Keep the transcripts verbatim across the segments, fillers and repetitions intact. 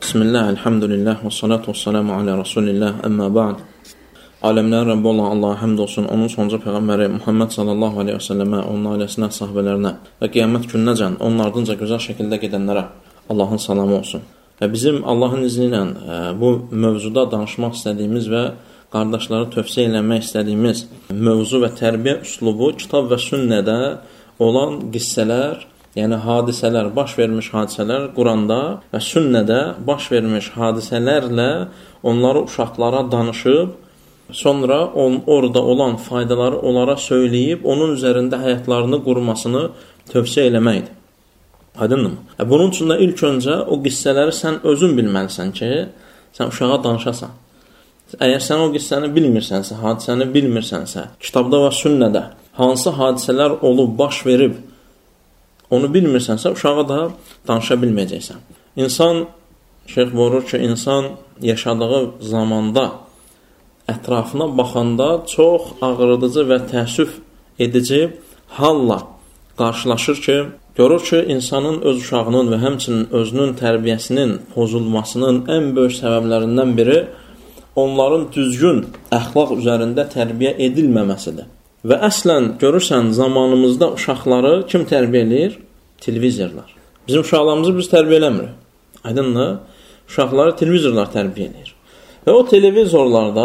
Bismillah, elhamdülillah, və salatu və salamu alə Rasulillah, əmmə ba'd. Aləmlərin Rəbbi olan Allaha həmd olsun, onun sonuncu Peyğəmbəri Muhammed sallallahu aleyhi və səlləmə, onun ailəsinə, sahibələrinə və qiyamət gününəcən onun ardınca gözəl şəkildə gedənlərə Allahın salamı olsun. Və bizim Allahın izni ilə bu mövzuda danışmaq istədiyimiz və qardaşları tövsiyə eləmək istədiyimiz mövzu və tərbiyə üslubu kitab və sünnədə olan qissələr, yəni hadisələr, baş vermiş hadisələr Quranda və sünnədə baş vermiş hadisələrlə onları uşaqlara danışıb, sonra on, orada olan faydaları onlara söyləyib, onun üzərində həyatlarını qurmasını tövsiyə eləməkdir. Aydınmı? Bunun üçün də ilk öncə o qissələri sən özün bilməlisən ki, sən uşağa danışasan. Əgər sən o qissəni bilmirsənsə, hadisəni bilmirsənsə, kitabda və sünnədə hansı hadisələr olub, baş verib, onu bilmirsənsə, uşağa da danışa bilməyəcəksən. İnsan, şeyx buyurur ki, insan yaşadığı zamanda ətrafına baxanda çox ağrıdıcı və təəssüf edici halla qarşılaşır ki, görür ki, insanın öz uşağının və həmçinin özünün tərbiyəsinin pozulmasının ən böyük səbəblərindən biri onların düzgün əxlaq üzərində tərbiyə edilməməsidir. Və əslən görürsən zamanımızda uşaqları kim tərbiyə eləyir? Televizorlar. Bizim uşaqlarımızı biz tərbiyə eləmirik. Aydınmı? Uşaqları televizorlar tərbiyə eləyir. Və o televizorlarda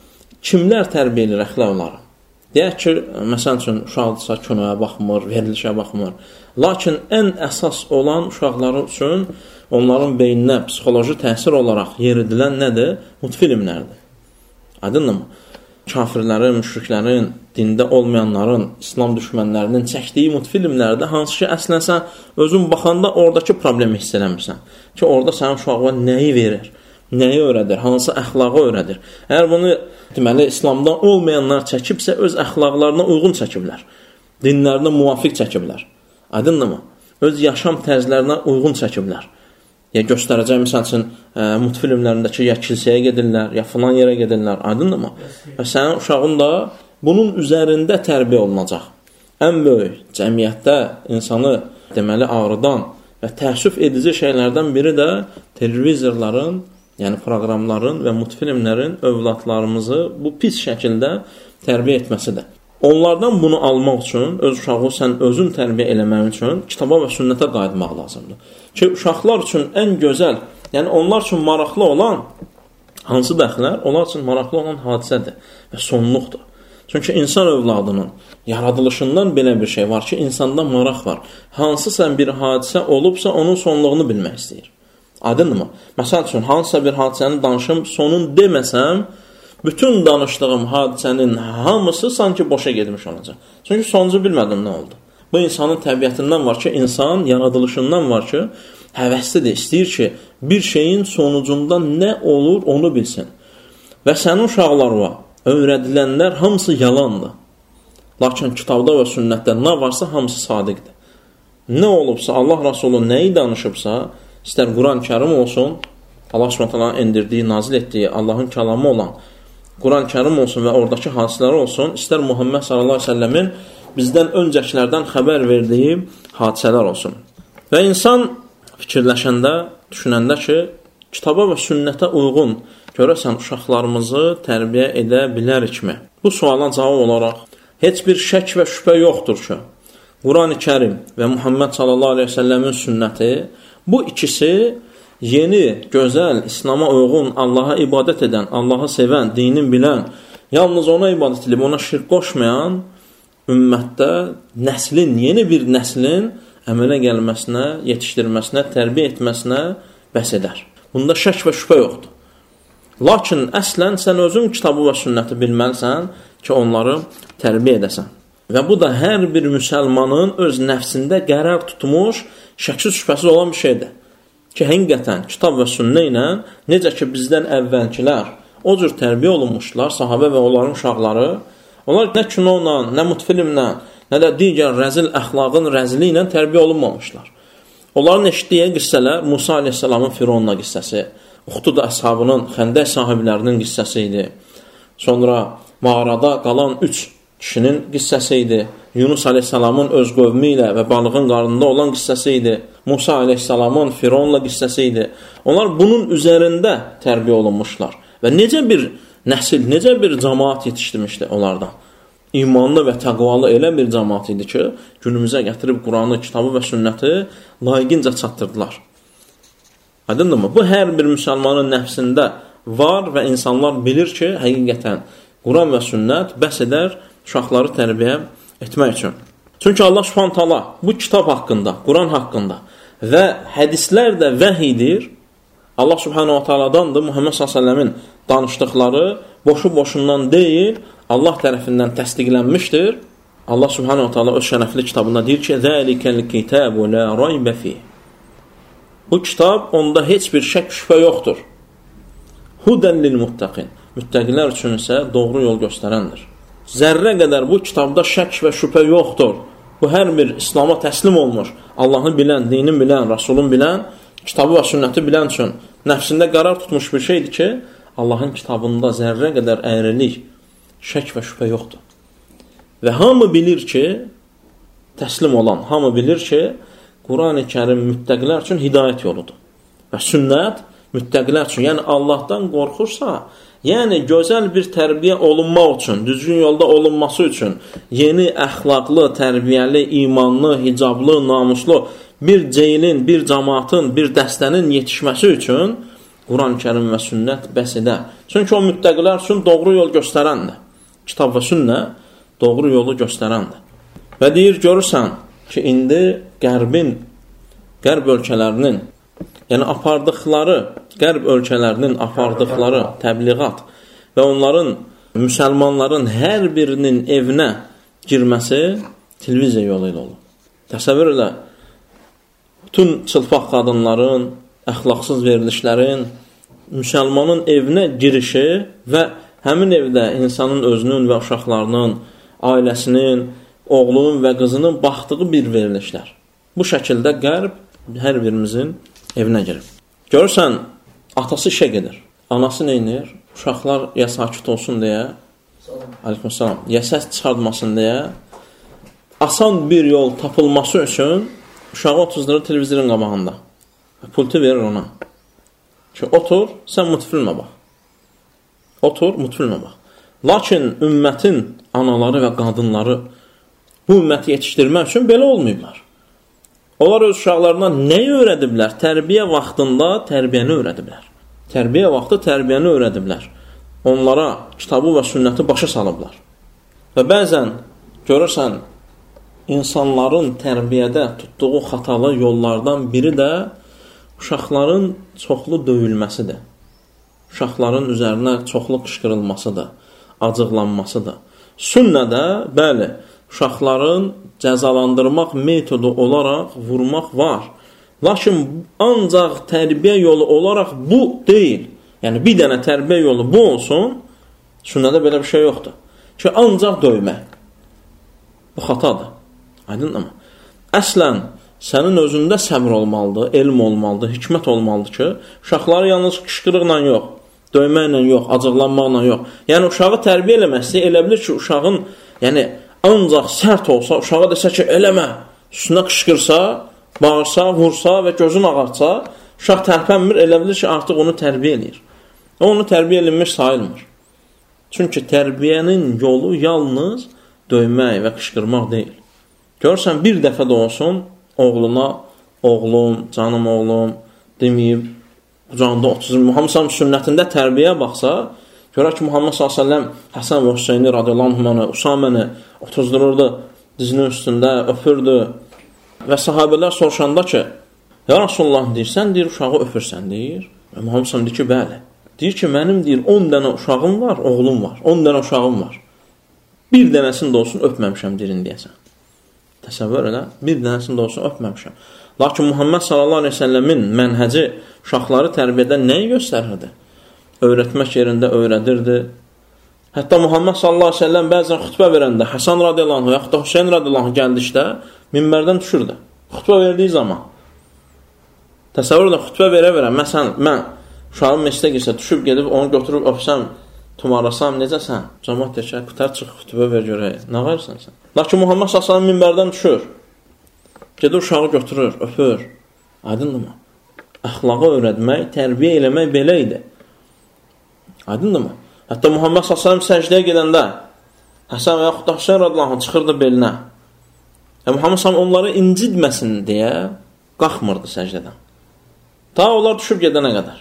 kimlər tərbiyə eləyir əxlaqları? Deyək ki, məsəl üçün uşaqdırsa kinoya baxmır, verilişə baxmır. Lakin ən əsas olan uşaqları üçün onların beyninə psixoloji təsir olaraq yeridilən nədir? Multfilmlərdir. Aydınmı? Kafirlərin, müşriklərin, dində olmayanların, İslam düşmənlərinin çəkdiyi multfilmlərdə hansı ki, əslən sən özün baxanda oradakı problemi hiss eləmirsən. Ki, orada sənin uşağına nəyi verir, nəyi öyrədir, hansı əxlağı öyrədir. Əgər bunu deməli, İslamdan olmayanlar çəkibsə, öz əxlaqlarına uyğun çəkiblər. Dinlərinə muvafiq çəkiblər. Aydınmı? Öz yaşam tərzlərinə uyğun çəkiblər. Ya göstərəcək, misal üçün, ə, multfilmlərindəki ya kilsəyə gedirlər, ya filan yerə gedirlər, aydınmı? Və sənin uşağın da bunun üzərində tərbiyə olunacaq. Ən böyük cəmiyyətdə insanı deməli ağrıdan və təəssüf edici şeylərdən biri də televizorların, yəni proqramların və multfilmlərin övladlarımızı bu pis şəkildə tərbiyə etməsidir. Onlardan bunu almaq üçün, öz uşağı sən özün tərbiyə eləmək üçün kitaba və sünnətə qayıtmaq lazımdır. Ki, uşaqlar üçün ən gözəl, yəni onlar üçün maraqlı olan hansı dəxlər? Onlar üçün maraqlı olan hadisədir və sonluqdur. Çünki insan övladının yaradılışından belə bir şey var ki, insanda maraq var. Hansısa bir hadisə olubsa, onun sonluğunu bilmək istəyir. Aydınmı? Məsəl üçün, hansısa bir hadisəni danışım, sonun deməsəm, bütün danışdığım hadisənin hamısı sanki boşa getmiş olacaq. Çünki sonucu bilmədim nə oldu. Bu insanın təbiətindən var ki, insan yaradılışından var ki, həvəslidir, istəyir ki, bir şeyin sonucunda nə olur onu bilsin. Və sənin uşaqlarına öyrədilənlər hamısı yalandır. Lakin kitabda və sünnətdə nə varsa hamısı sadiqdir. Nə olubsa, Allah Rasulü nəyi danışıbsa, istər Quran-Kərim olsun, Allah Subhanahu endirdiyi, nazil etdiyi, Allahın kəlamı olan Quran-Kərim olsun və oradakı hadisələr olsun, istər Muhammed sallallahu aleyhi ve səlləmin bizdən öncəkilərdən xəbər verdiyi hadisələr olsun. Və insan fikirləşəndə, düşünəndə ki, kitaba və sünnətə uyğun görəsən uşaqlarımızı tərbiyə edə bilərikmi? Bu suala cavab olaraq heç bir şək və şübhə yoxdur ki, Quran-ı Kərim və Muhammed sallallahu aleyhi ve səlləmin sünnəti, bu ikisi yeni, gözəl, İslama uyğun, Allaha ibadət edən, Allahı sevən, dinin bilən, yalnız ona ibadət edib, ona şirk qoşmayan ümmətdə nəslin, yeni bir nəslin əmələ gəlməsinə, yetişdirməsinə, tərbiyə etməsinə bəs edər. Bunda şək və şübhə yoxdur. Lakin əslən sən özün kitabı və sünnəti bilməlisən ki, onları tərbiyə edəsən. Və bu da hər bir müsəlmanın öz nəfsində qərar tutmuş, şəksiz şübhəsiz olan bir şeydir. Ki, həqiqətən kitab və sünnə ilə necə ki, bizdən əvvəlkilər o cür tərbiyə olunmuşlar, sahabə və onların uşaqları, onlar nə kinoyla, nə multfilmlə, nə də digər rəzil əxlaqın rəzili ilə tərbiyə olunmamışlar. Onların eşitdiyi qissələr Musa aleyhissalamın Fironla qissəsi, Uxtud əshabının, Xəndək sahiblərinin qissəsi idi. Sonra mağarada qalan üç kişinin qissəsi idi. Yunus aleyhissalamın öz qövmü ilə və balığın qarnında olan qissəsi idi. Musa əleyhissalamın Fironla qissəsi idi. Onlar bunun üzərində tərbiyə olunmuşlar. Və necə bir nəsil, necə bir cəmaat yetişdirmişdi onlardan. İmanlı və təqvalı elə bir cəmaat idi ki, günümüzə gətirib Quranı, kitabı və sünnəti layiqincə çatdırdılar. Aydındırmı? Bu hər bir müsəlmanın nəfsində var və insanlar bilir ki, həqiqətən Quran və sünnət bəs edər uşaqları tərbiyə etmək üçün. Çünki Allah Subhanahu taala bu kitab haqqında, Quran haqqında və hədislər də vəhidir. Allah Subhanahu taaladandır. Muhammed sallallahu əleyhi və səlləmin danışdıqları boşu-boşundan deyil, Allah tərəfindən təsdiqlənmişdir. Allah Subhanahu taala öz şərəfli kitabında deyir ki: "Zəlikəl kitabu la rayba fi." Bu kitab, onda heç bir şək şübhə yoxdur. Hudən lil muttaqin. Müttəqilər üçün isə doğru yol göstərəndir. Zərrə qədər bu kitabda şək və şübhə yoxdur. Bu hər bir İslam'a təslim olmuş, Allahı bilən, dinin bilən, Rasulun bilən, kitabı və sünnəti bilən üçün nəfsində qərar tutmuş bir şeydir ki, Allahın kitabında zərrə qədər əyrilik, şək və şübhə yoxdur. Və hamı bilir ki, təslim olan, hamı bilir ki, Quran-ı Kərim müttəqilər üçün hidayət yoludur. Və sünnət müttəqilər üçün, yəni Allahdan qorxursa, yəni gözəl bir tərbiyə olunmaq üçün, düzgün yolda olunması üçün, yeni əxlaqlı, tərbiyəli, imanlı, hicablı, namuslu bir ceylin, bir cəmaatın, bir dəstənin yetişməsi üçün Quran-ı Kərim və sünnət bəs edər. Çünki o müttəqilər üçün doğru yol göstərəndir. Kitab və sünnə doğru yolu göstərəndir. Və deyir, görürsən ki, indi qərbin, qərb ölkələrinin, yəni apardıqları, qərb ölkələrinin apardıqları təbliğat və onların, müsəlmanların hər birinin evinə girməsi televiziya yolu ilə olur. Təsəvvür elə, bütün çılpaq qadınların, əxlaqsız verilişlərin, müsəlmanın evinə girişi və həmin evdə insanın özünün və uşaqlarının, ailəsinin, oğlunun və qızının baxdığı bir verilişlər. Bu şəkildə qərb hər birimizin evinə girir. Görürsən, atası işə gedir. Anası neynir? Uşaqlar ya sakit olsun deyə, aleykümselam, ya səs çıxartmasın deyə, asan bir yol tapılması üçün uşağı otuzdurur televizorun qabağında. Pultu verir ona. Ki, otur, sən mutfilmə bax. Otur, mutfilmə bax. Lakin ümmətin anaları və qadınları bu ümməti yetişdirmək üçün belə olmayıblar. Onlar öz uşaqlarına nəyi öyrədiblər? Tərbiyə vaxtında tərbiyəni öyrədiblər. Tərbiyə vaxtı tərbiyəni öyrədiblər. Onlara kitabı və sünnəti başa salıblar. Və bəzən görürsən, insanların tərbiyədə tutduğu xatalı yollardan biri də uşaqların çoxlu döyülməsidir. Uşaqların üzərinə çoxlu qışqırılmasıdır, acıqlanmasıdır. Sünnədə, bəli, uşaqların cəzalandırmaq metodu olaraq vurmaq var. Lakin ancaq tərbiyə yolu olaraq bu deyil. Yəni, bir dənə tərbiyə yolu bu olsun, sünnədə belə bir şey yoxdur. Ki, ancaq döymək. Bu xatadır. Aydın mı? Əslən, sənin özündə səbr olmalıdır, elm olmalıdır, hikmət olmalıdır ki, uşaqları yalnız qışqırıqla yox, döyməklə yox, acıqlanmaqla yox. Yəni, uşağı tərbiyə eləməsi elə bilir ki, uşağın, yəni, ancaq sərt olsa, uşağa desə ki, eləmə, üstünə qışqırsa, bağırsa, vursa və gözün ağartsa, uşaq tərpənmir, elə bilir ki, artıq onu tərbiyə eləyir. O, onu tərbiyə edilmiş sayılmır. Çünki tərbiyənin yolu yalnız döymək və qışqırmaq deyil. Görürsən, bir dəfə də olsun, oğluna, oğlum, canım oğlum, deməyib, qucağında otuzun, Muhammed sallallahu əleyhi və səlləm sünnətində tərbiyə baxsa, görək ki, Muhammed sallallahu əleyhi və səlləm Həsən və Hüseyni radiyallahu anh, Usaməni otuzdururdu, dizinin üstündə, öpürdü və sahabələr soruşanda ki, ya Rasulullah deyir, sən deyir, uşağı öpürsən, deyir. Və Muhammed sallallahu əleyhi və səlləm deyir ki, bəli. Deyir ki, mənim deyir, on dənə uşağım var, oğlum var, on dənə uşağım var. Bir dənəsini də olsun öpməmişəm, deyin deyəsən. Təsəvvür elə, bir dənəsini də olsun öpməmişəm. Lakin Muhammed sallallahu əleyhi və səlləmin mənhəci uşaqları tərbiyədə nəyi göstərirdi? Öyrətmək yerində öyrədirdi. Hətta Muhammed sallallahu əleyhi və səlləm bəzən xütbə verəndə Həsən radiyallahu anh, yaxud da Hüseyn radiyallahu anh gəldikdə minbərdən düşürdü. Xütbə verdiyi zaman. Təsəvvür edin, xütbə verə-verə, məsələn, mən uşağım məscidə girsə, düşüb gedib onu götürüb öpsəm, tumarasam, necəsən? Cəmaat deyək, qutar çıx, xütbə ver görək. Nə qayırsan sən? Lakin Muhammed sallallahu əleyhi və səlləm minbərdən düşür. Gedir uşağı götürür, öpür. Aydındırmı? Əxlaqa öyrətmək, tərbiyə eləmək belə idi. Aydındırmı? Hətta Muhammed sallallahu əleyhi və səlləm səcdəyə gedəndə Həsən və yaxud da Hüseyn radiyallahu anh çıxırdı belinə. Və Muhammed sallallahu əleyhi və səlləm onları incidməsin deyə qalxmırdı səcdədən. Ta onlar düşüb gedənə qədər.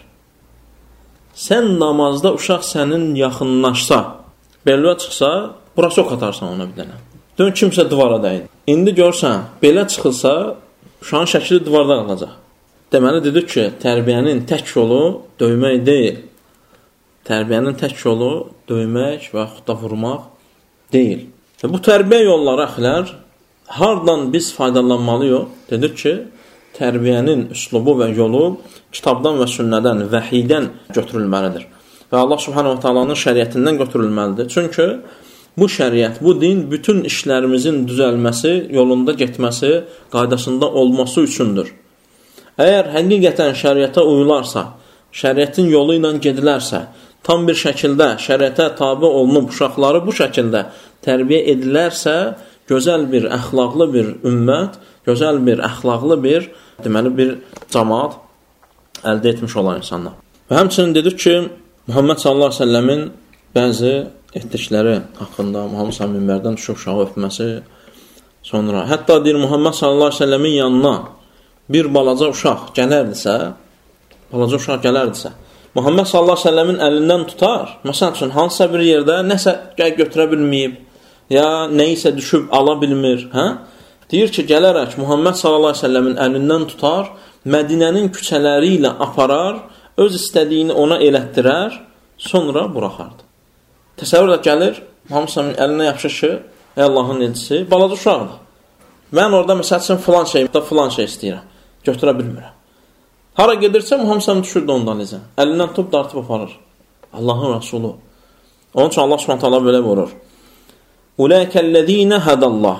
Sən namazda uşaq sənin yaxınlaşsa, belvə çıxsa, burası ok atarsan ona bir dənə. Dön kimsə divara dəydi. İndi görsən, belə çıxılsa, uşağın şəkli divarda qalacaq. Deməli, dedik ki, tərbiyənin tək yolu döymək deyil. Tərbiyənin tək yolu döymək və yaxud da vurmaq deyil. Və bu tərbiyə yolları əxlər, hardan biz faydalanmalıyıq? Dedik ki, tərbiyənin üslubu və yolu kitabdan və sünnədən, vəhiydən götürülməlidir. Və Allah subhanahu wa ta'alanın şəriətindən götürülməlidir. Çünki bu şəriət, bu din bütün işlərimizin düzəlməsi, yolunda getməsi, qaydasında olması üçündür. Əgər həqiqətən şəriətə uyularsa, şəriətin yolu ilə gedilərsə, tam bir şəkildə şəriətə tabi olunub uşaqları bu şəkildə tərbiyə edilərsə, gözəl bir, əxlaqlı bir ümmət, gözəl bir, əxlaqlı bir, deməli bir cəmaat əldə etmiş olan insanlar. Və həmçinin dedik ki, Muhammed sallallahu əleyhi və səlləmin bəzi etdikləri haqqında, Muhammed sallallahu minbərdən düşüb uşağı öpməsi, sonra hətta deyir Muhammed sallallahu əleyhi və səlləmin yanına bir balaca uşaq gələrdisə, balaca uşaq gələrdisə, Muhammed sallallahu əleyhi və səlləmin əlindən tutar, məsəl üçün, hansısa bir yerdə nəsə gəl götürə bilməyib, ya nəyisə düşüb ala bilmir, hə? Deyir ki, gələrək Muhammed sallallahu əleyhi və səlləmin əlindən tutar, Mədinənin küçələri ilə aparar, öz istədiyini ona elətdirər, sonra buraxardı. Təsəvvür də gəlir, Muhammed sallallahu əleyhi və səlləmin əlinə yapışır ki, ey Allahın elçisi, balaca uşaqdır. Mən orada məsəl üçün filan şey, da filan şey istəyirəm, götürə bilmirəm. Hara gedirsə, Muhammed sallallahu əleyhi və səlləm düşürdü ondan izə. Əlindən tutub dartıb aparır. Allahın Rasulü. Onun üçün Allah subhanahu taala belə buyurur. Ulaikellezine hadallah.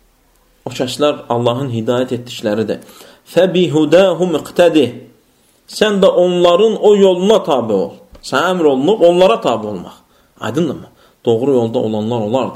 O kəslər Allahın hidayət etdikləridir. Fəbihudahum iqtadi. Sən də onların o yoluna tabi ol. Sən əmr olunub onlara tabi olmaq. Aydındırmı? Doğru yolda olanlar olardı.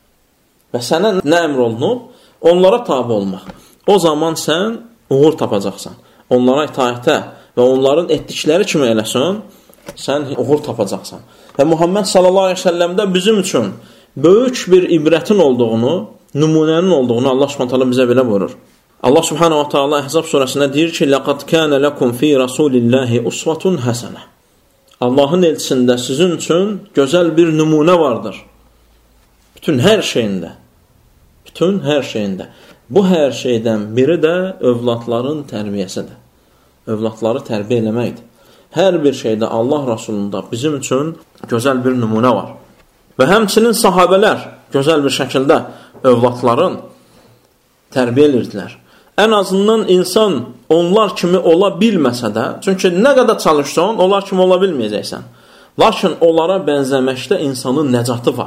Və sənə nə əmr olunub? Onlara tabi olmaq. O zaman sən uğur tapacaqsan. Onlara itaətə və onların etdikləri kimi eləsən, sən uğur tapacaqsan. Və Muhammed sallallahu əleyhi və səlləmdə bizim üçün böyük bir ibrətin olduğunu, nümunənin olduğunu Allah Subhanahu taala bizə belə buyurur. Allah Subhanahu wa taala Əhzab surəsində deyir ki: "Laqad kana lakum fi rasulillahi uswatun hasana." Allahın elçisində sizin üçün gözəl bir nümunə vardır. Bütün hər şeyində. Bütün hər şeyində. Bu hər şeydən biri də övladların tərbiyəsidir. Övladları tərbiyə eləməkdir. Hər bir şeydə Allah Rasulunda bizim üçün gözəl bir nümunə var. Və həmçinin sahabələr gözəl bir şəkildə övladların tərbiyə edirdilər. Ən azından insan onlar kimi ola bilməsə də, çünki nə qədər çalışsan, onlar kimi ola bilməyəcəksən. Lakin onlara bənzəməkdə insanın nəcatı var.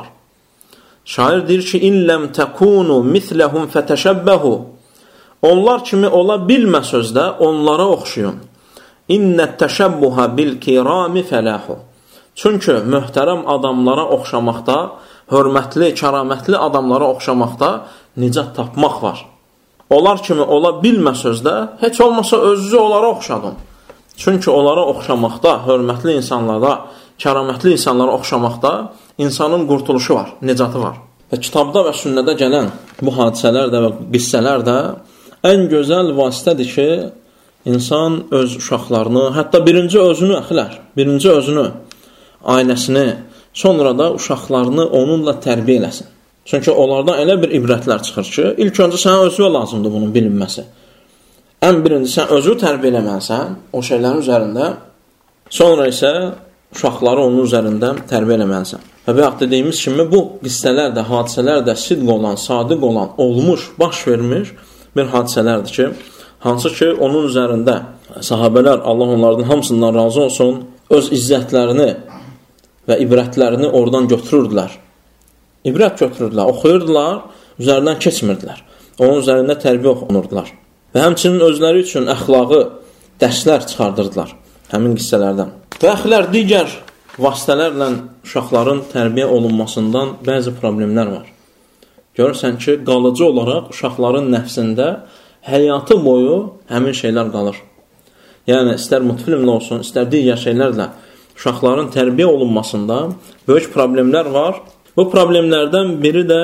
Şair deyir ki, İlləm təkunu misləhum fətəşəbbəhu. Onlar kimi ola bilmə sözdə onlara oxşuyun. İnnət təşəbbuha bil kirami fələhu. Çünki möhtərəm adamlara oxşamaqda, hörmətli, kəramətli adamlara oxşamaqda nicat tapmaq var. Onlar kimi ola bilmə sözdə, heç olmasa özünüzü onlara oxşadın. Çünki onlara oxşamaqda, hörmətli insanlara, kəramətli insanlara oxşamaqda insanın qurtuluşu var, nicatı var. Və kitabda və sünnədə gələn bu hadisələr də və qissələr də ən gözəl vasitədir ki, insan öz uşaqlarını, hətta birinci özünü əxilər, birinci özünü, ailəsini, sonra da uşaqlarını onunla tərbiyə eləsin. Çünki onlardan elə bir ibrətlər çıxır ki, ilk öncə sənə özünə lazımdır bunun bilinməsi. Ən birinci sən özü tərbiyə eləməlisən o şeylərin üzərində, sonra isə uşaqları onun üzərində tərbiyə eləməlisən. Və bayaq dediyimiz kimi bu qissələr də, hadisələr də sidq olan, sadiq olan, olmuş, baş vermiş bir hadisələrdir ki, hansı ki onun üzərində sahabələr, Allah onlardan hamısından razı olsun, öz izzətlərini və ibrətlərini oradan götürürdülər. İbrət götürürdülər, oxuyurdular, üzərindən keçmirdilər. Onun üzərində tərbiyə oxunurdular. Və həmçinin özləri üçün əxlaqı dərslər çıxardırdılar həmin qissələrdən. Və əxlər digər vasitələrlə uşaqların tərbiyə olunmasından bəzi problemlər var. Görürsən ki, qalıcı olaraq uşaqların nəfsində həyatı boyu həmin şeylər qalır. Yəni, istər multfilmlə olsun, istər digər şeylərlə uşaqların tərbiyə olunmasında böyük problemlər var. Bu problemlərdən biri də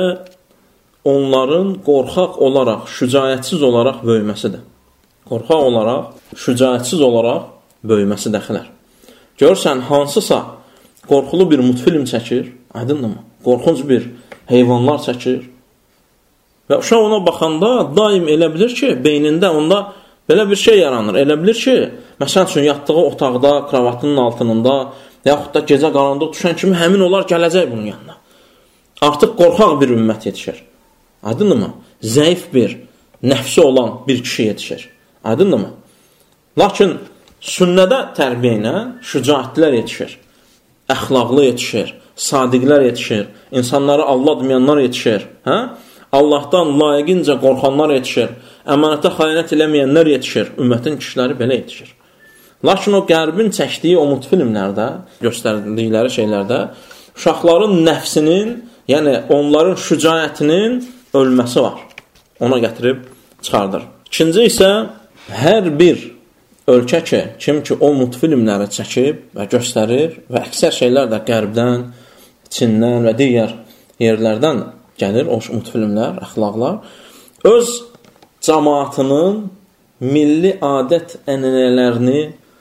onların qorxaq olaraq, şücaətsiz olaraq böyüməsidir. Qorxaq olaraq, şücaətsiz olaraq böyüməsi dəxilər. Görürsən, hansısa qorxulu bir multfilm çəkir, aydındır mı? Qorxunc bir heyvanlar çəkir. Və uşaq ona baxanda daim elə bilir ki, beynində onda belə bir şey yaranır. Elə bilir ki, məsələn üçün yatdığı otaqda, kravatının altında, yaxud da gecə qaranlıq düşən kimi həmin onlar gələcək bunun yanına. Artıq qorxaq bir ümmət yetişir. Aydındır mı? Zəif bir, nəfsi olan bir kişi yetişir. Aydındır mı? Lakin sünnədə tərbiyə ilə şücaətlər yetişir. Əxlaqlı yetişir. Sadiqlər yetişir. İnsanları aldatmayanlar yetişir. Hə? Allahdan layiqincə qorxanlar yetişir. Əmanətə xəyanət eləməyənlər yetişir. Ümmətin kişiləri belə yetişir. Lakin o qərbin çəkdiyi o multfilmlərdə, göstərdikləri şeylərdə uşaqların nəfsinin, yəni onların şücaətinin ölməsi var. Ona gətirib çıxardır. İkinci isə hər bir ölkə ki, kim ki o multfilmləri çəkib və göstərir və əksər şeylər də qərbdən, Çindən və digər yerlərdən gəlir o multfilmlər, əxlaqlar, öz cəmaatının milli adət ənənələrini,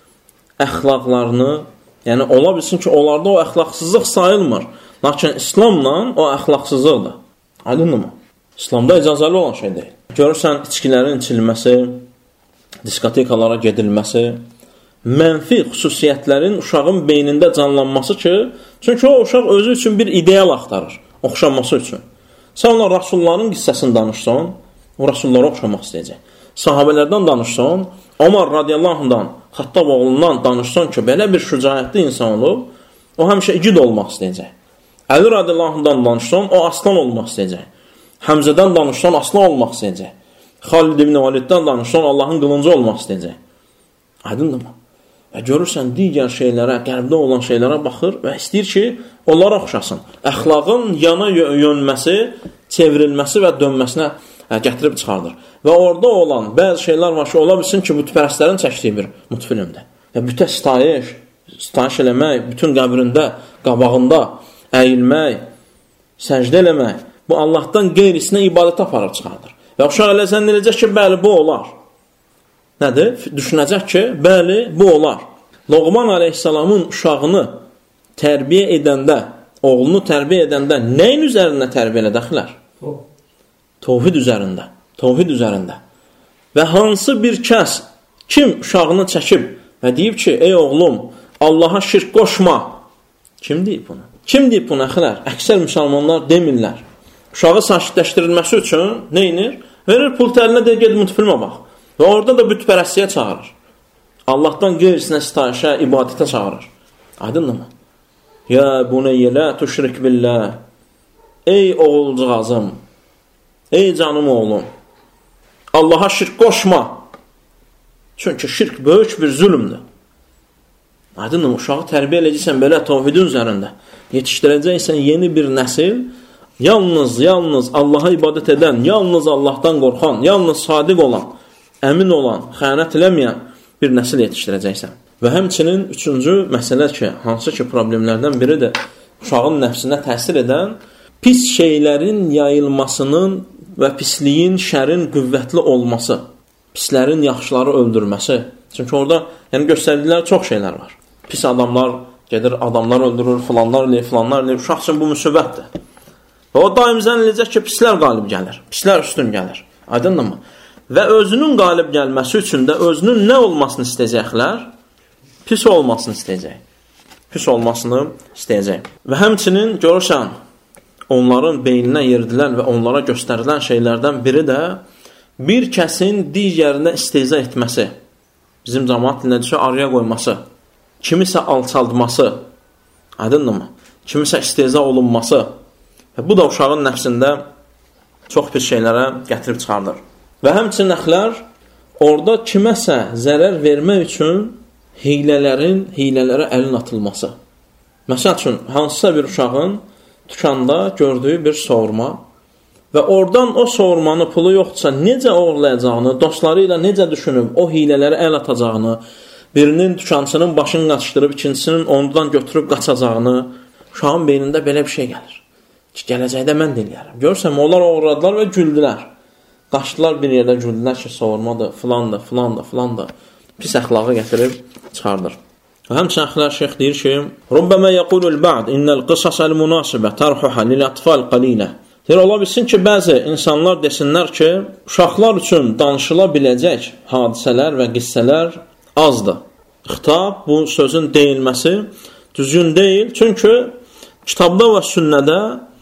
əxlaqlarını, yəni ola bilsin ki, onlarda o əxlaqsızlıq sayılmır. Lakin İslamla o əxlaqsızlıqdır. Aydındır mı? İslamda icazəli olan şey deyil. Görürsən, içkilərin içilməsi, diskotekalara gedilməsi, mənfi xüsusiyyətlərin uşağın beynində canlanması ki, çünki o uşaq özü üçün bir ideal axtarır, oxşaması üçün. Sən ona Rasulların qissəsini danışsan, o Rasullara oxşamaq istəyəcək. Sahabələrdən danışsan, Ömər radiyallahu anhudan, Xattab oğlundan danışsan ki, belə bir şücaətli insan olub, o həmişə igid olmaq istəyəcək. Əli radiyallahu anhudan danışsan, o aslan olmaq istəyəcək. Həmzədən danışsan, aslan olmaq istəyəcək. Xalid ibn Validdən danışsan, Allahın qılıncı olmaq istəyəcək. Aydındır mı? Və görürsən, digər şeylərə, qərbdə olan şeylərə baxır və istəyir ki, onlara oxşasın. Əxlaqın yana yönməsi, çevrilməsi və dönməsinə gətirib çıxardır. Və orada olan bəzi şeylər var ki, ola bilsin ki, bütpərəstlərin çəkdiyi bir multfilmdir. Və bütə sitayiş, sitayiş eləmək, bütün qəbrində, qabağında əyilmək, səcdə eləmək, bu Allahdan qeyrisinə ibadət aparıb çıxardır. Və uşaq elə zənn edəcək ki, bəli, bu olar. Nədir? Düşünəcək ki, bəli, bu olar. Loğman aleyhissalamın uşağını tərbiyə edəndə, oğlunu tərbiyə edəndə nəyin üzərində tərbiyə edəklər? Tovhid üzərində. Tovhid üzərində. Və hansı bir kəs, kim uşağını çəkib və deyib ki, ey oğlum, Allaha şirk qoşma. Kim deyib bunu? Kim deyib bunu, əxilər? Əksər müsəlmanlar demirlər. Uşağı sakitləşdirilməsi üçün neynir? Verir pul təlinə deyir, ged multfilmə bax. Və orada da bütpərəstliyə çağırır. Allahdan qeyrisinə sitayişə, ibadətə çağırır. Aydındır mı? Ya buneyyə la tuşrik billah. Ey oğulcağazım, ey canım oğlum, Allaha şirk qoşma. Çünki şirk böyük bir zülümdür. Aydındır mı? Uşağı tərbiyə edəcəksən belə tovhidin üzərində. Yetişdirəcəksən yeni bir nəsil, yalnız, yalnız Allaha ibadət edən, yalnız Allahdan qorxan, yalnız sadiq olan, əmin olan, xəyanət eləməyən bir nəsil yetişdirəcəksən. Və həmçinin üçüncü məsələ ki, hansı ki problemlərdən biridir, uşağın nəfsinə təsir edən pis şeylərin yayılmasının və pisliyin, şərin qüvvətli olması, pislərin yaxşıları öldürməsi. Çünki orada yəni göstərdikləri çox şeylər var. Pis adamlar gedir, adamlar öldürür, filanlar eləyir, filanlar eləyir. Uşaq üçün bu müsibətdir. Və o daim zənn edəcək ki, pislər qalib gəlir, pislər üstün gəlir. Aydındır mı? Və özünün qalib gəlməsi üçün də özünün nə olmasını istəyəcəklər? Pis olmasını istəyəcək. Pis olmasını istəyəcək. Və həmçinin görürsən, onların beyninə yeridilən və onlara göstərilən şeylərdən biri də bir kəsin digərinə istehza etməsi, bizim cəmaat dilinə düşə araya qoyması, kimisə alçaldması, aydındır mı? Kimisə istehza olunması. Və bu da uşağın nəfsində çox pis şeylərə gətirib çıxardır. Və həmçinin əxlər orada kiməsə zərər vermək üçün hilələrin, hilələrə əlin atılması. Məsəl üçün, hansısa bir uşağın dükanda gördüyü bir soğurma və oradan o sormanı pulu yoxdursa necə oğurlayacağını, dostları ilə necə düşünüb o hilələri əl atacağını, birinin dükançının başını qaçışdırıb, ikincisinin ondan götürüb qaçacağını, uşağın beynində belə bir şey gəlir. Ki, gələcəkdə mən də eləyərəm. Görürsən, onlar oğurladılar və güldülər. Qaçdılar bir yerdə güldülər ki, sormadır, filandır, filandır, filandır. Pis əxlağı gətirib çıxardır. Həmçinin əxlaq şeyx deyir ki, Rubbəmə yəqulul ba'd, innəl qısasəl münasibə tərhuhə lil-ətfal qalilə. Deyir, ola bilsin ki, bəzi insanlar desinlər ki, uşaqlar üçün danışıla biləcək hadisələr və qissələr azdır. Xitab, bu sözün deyilməsi düzgün deyil. Çünki kitabda və sünnədə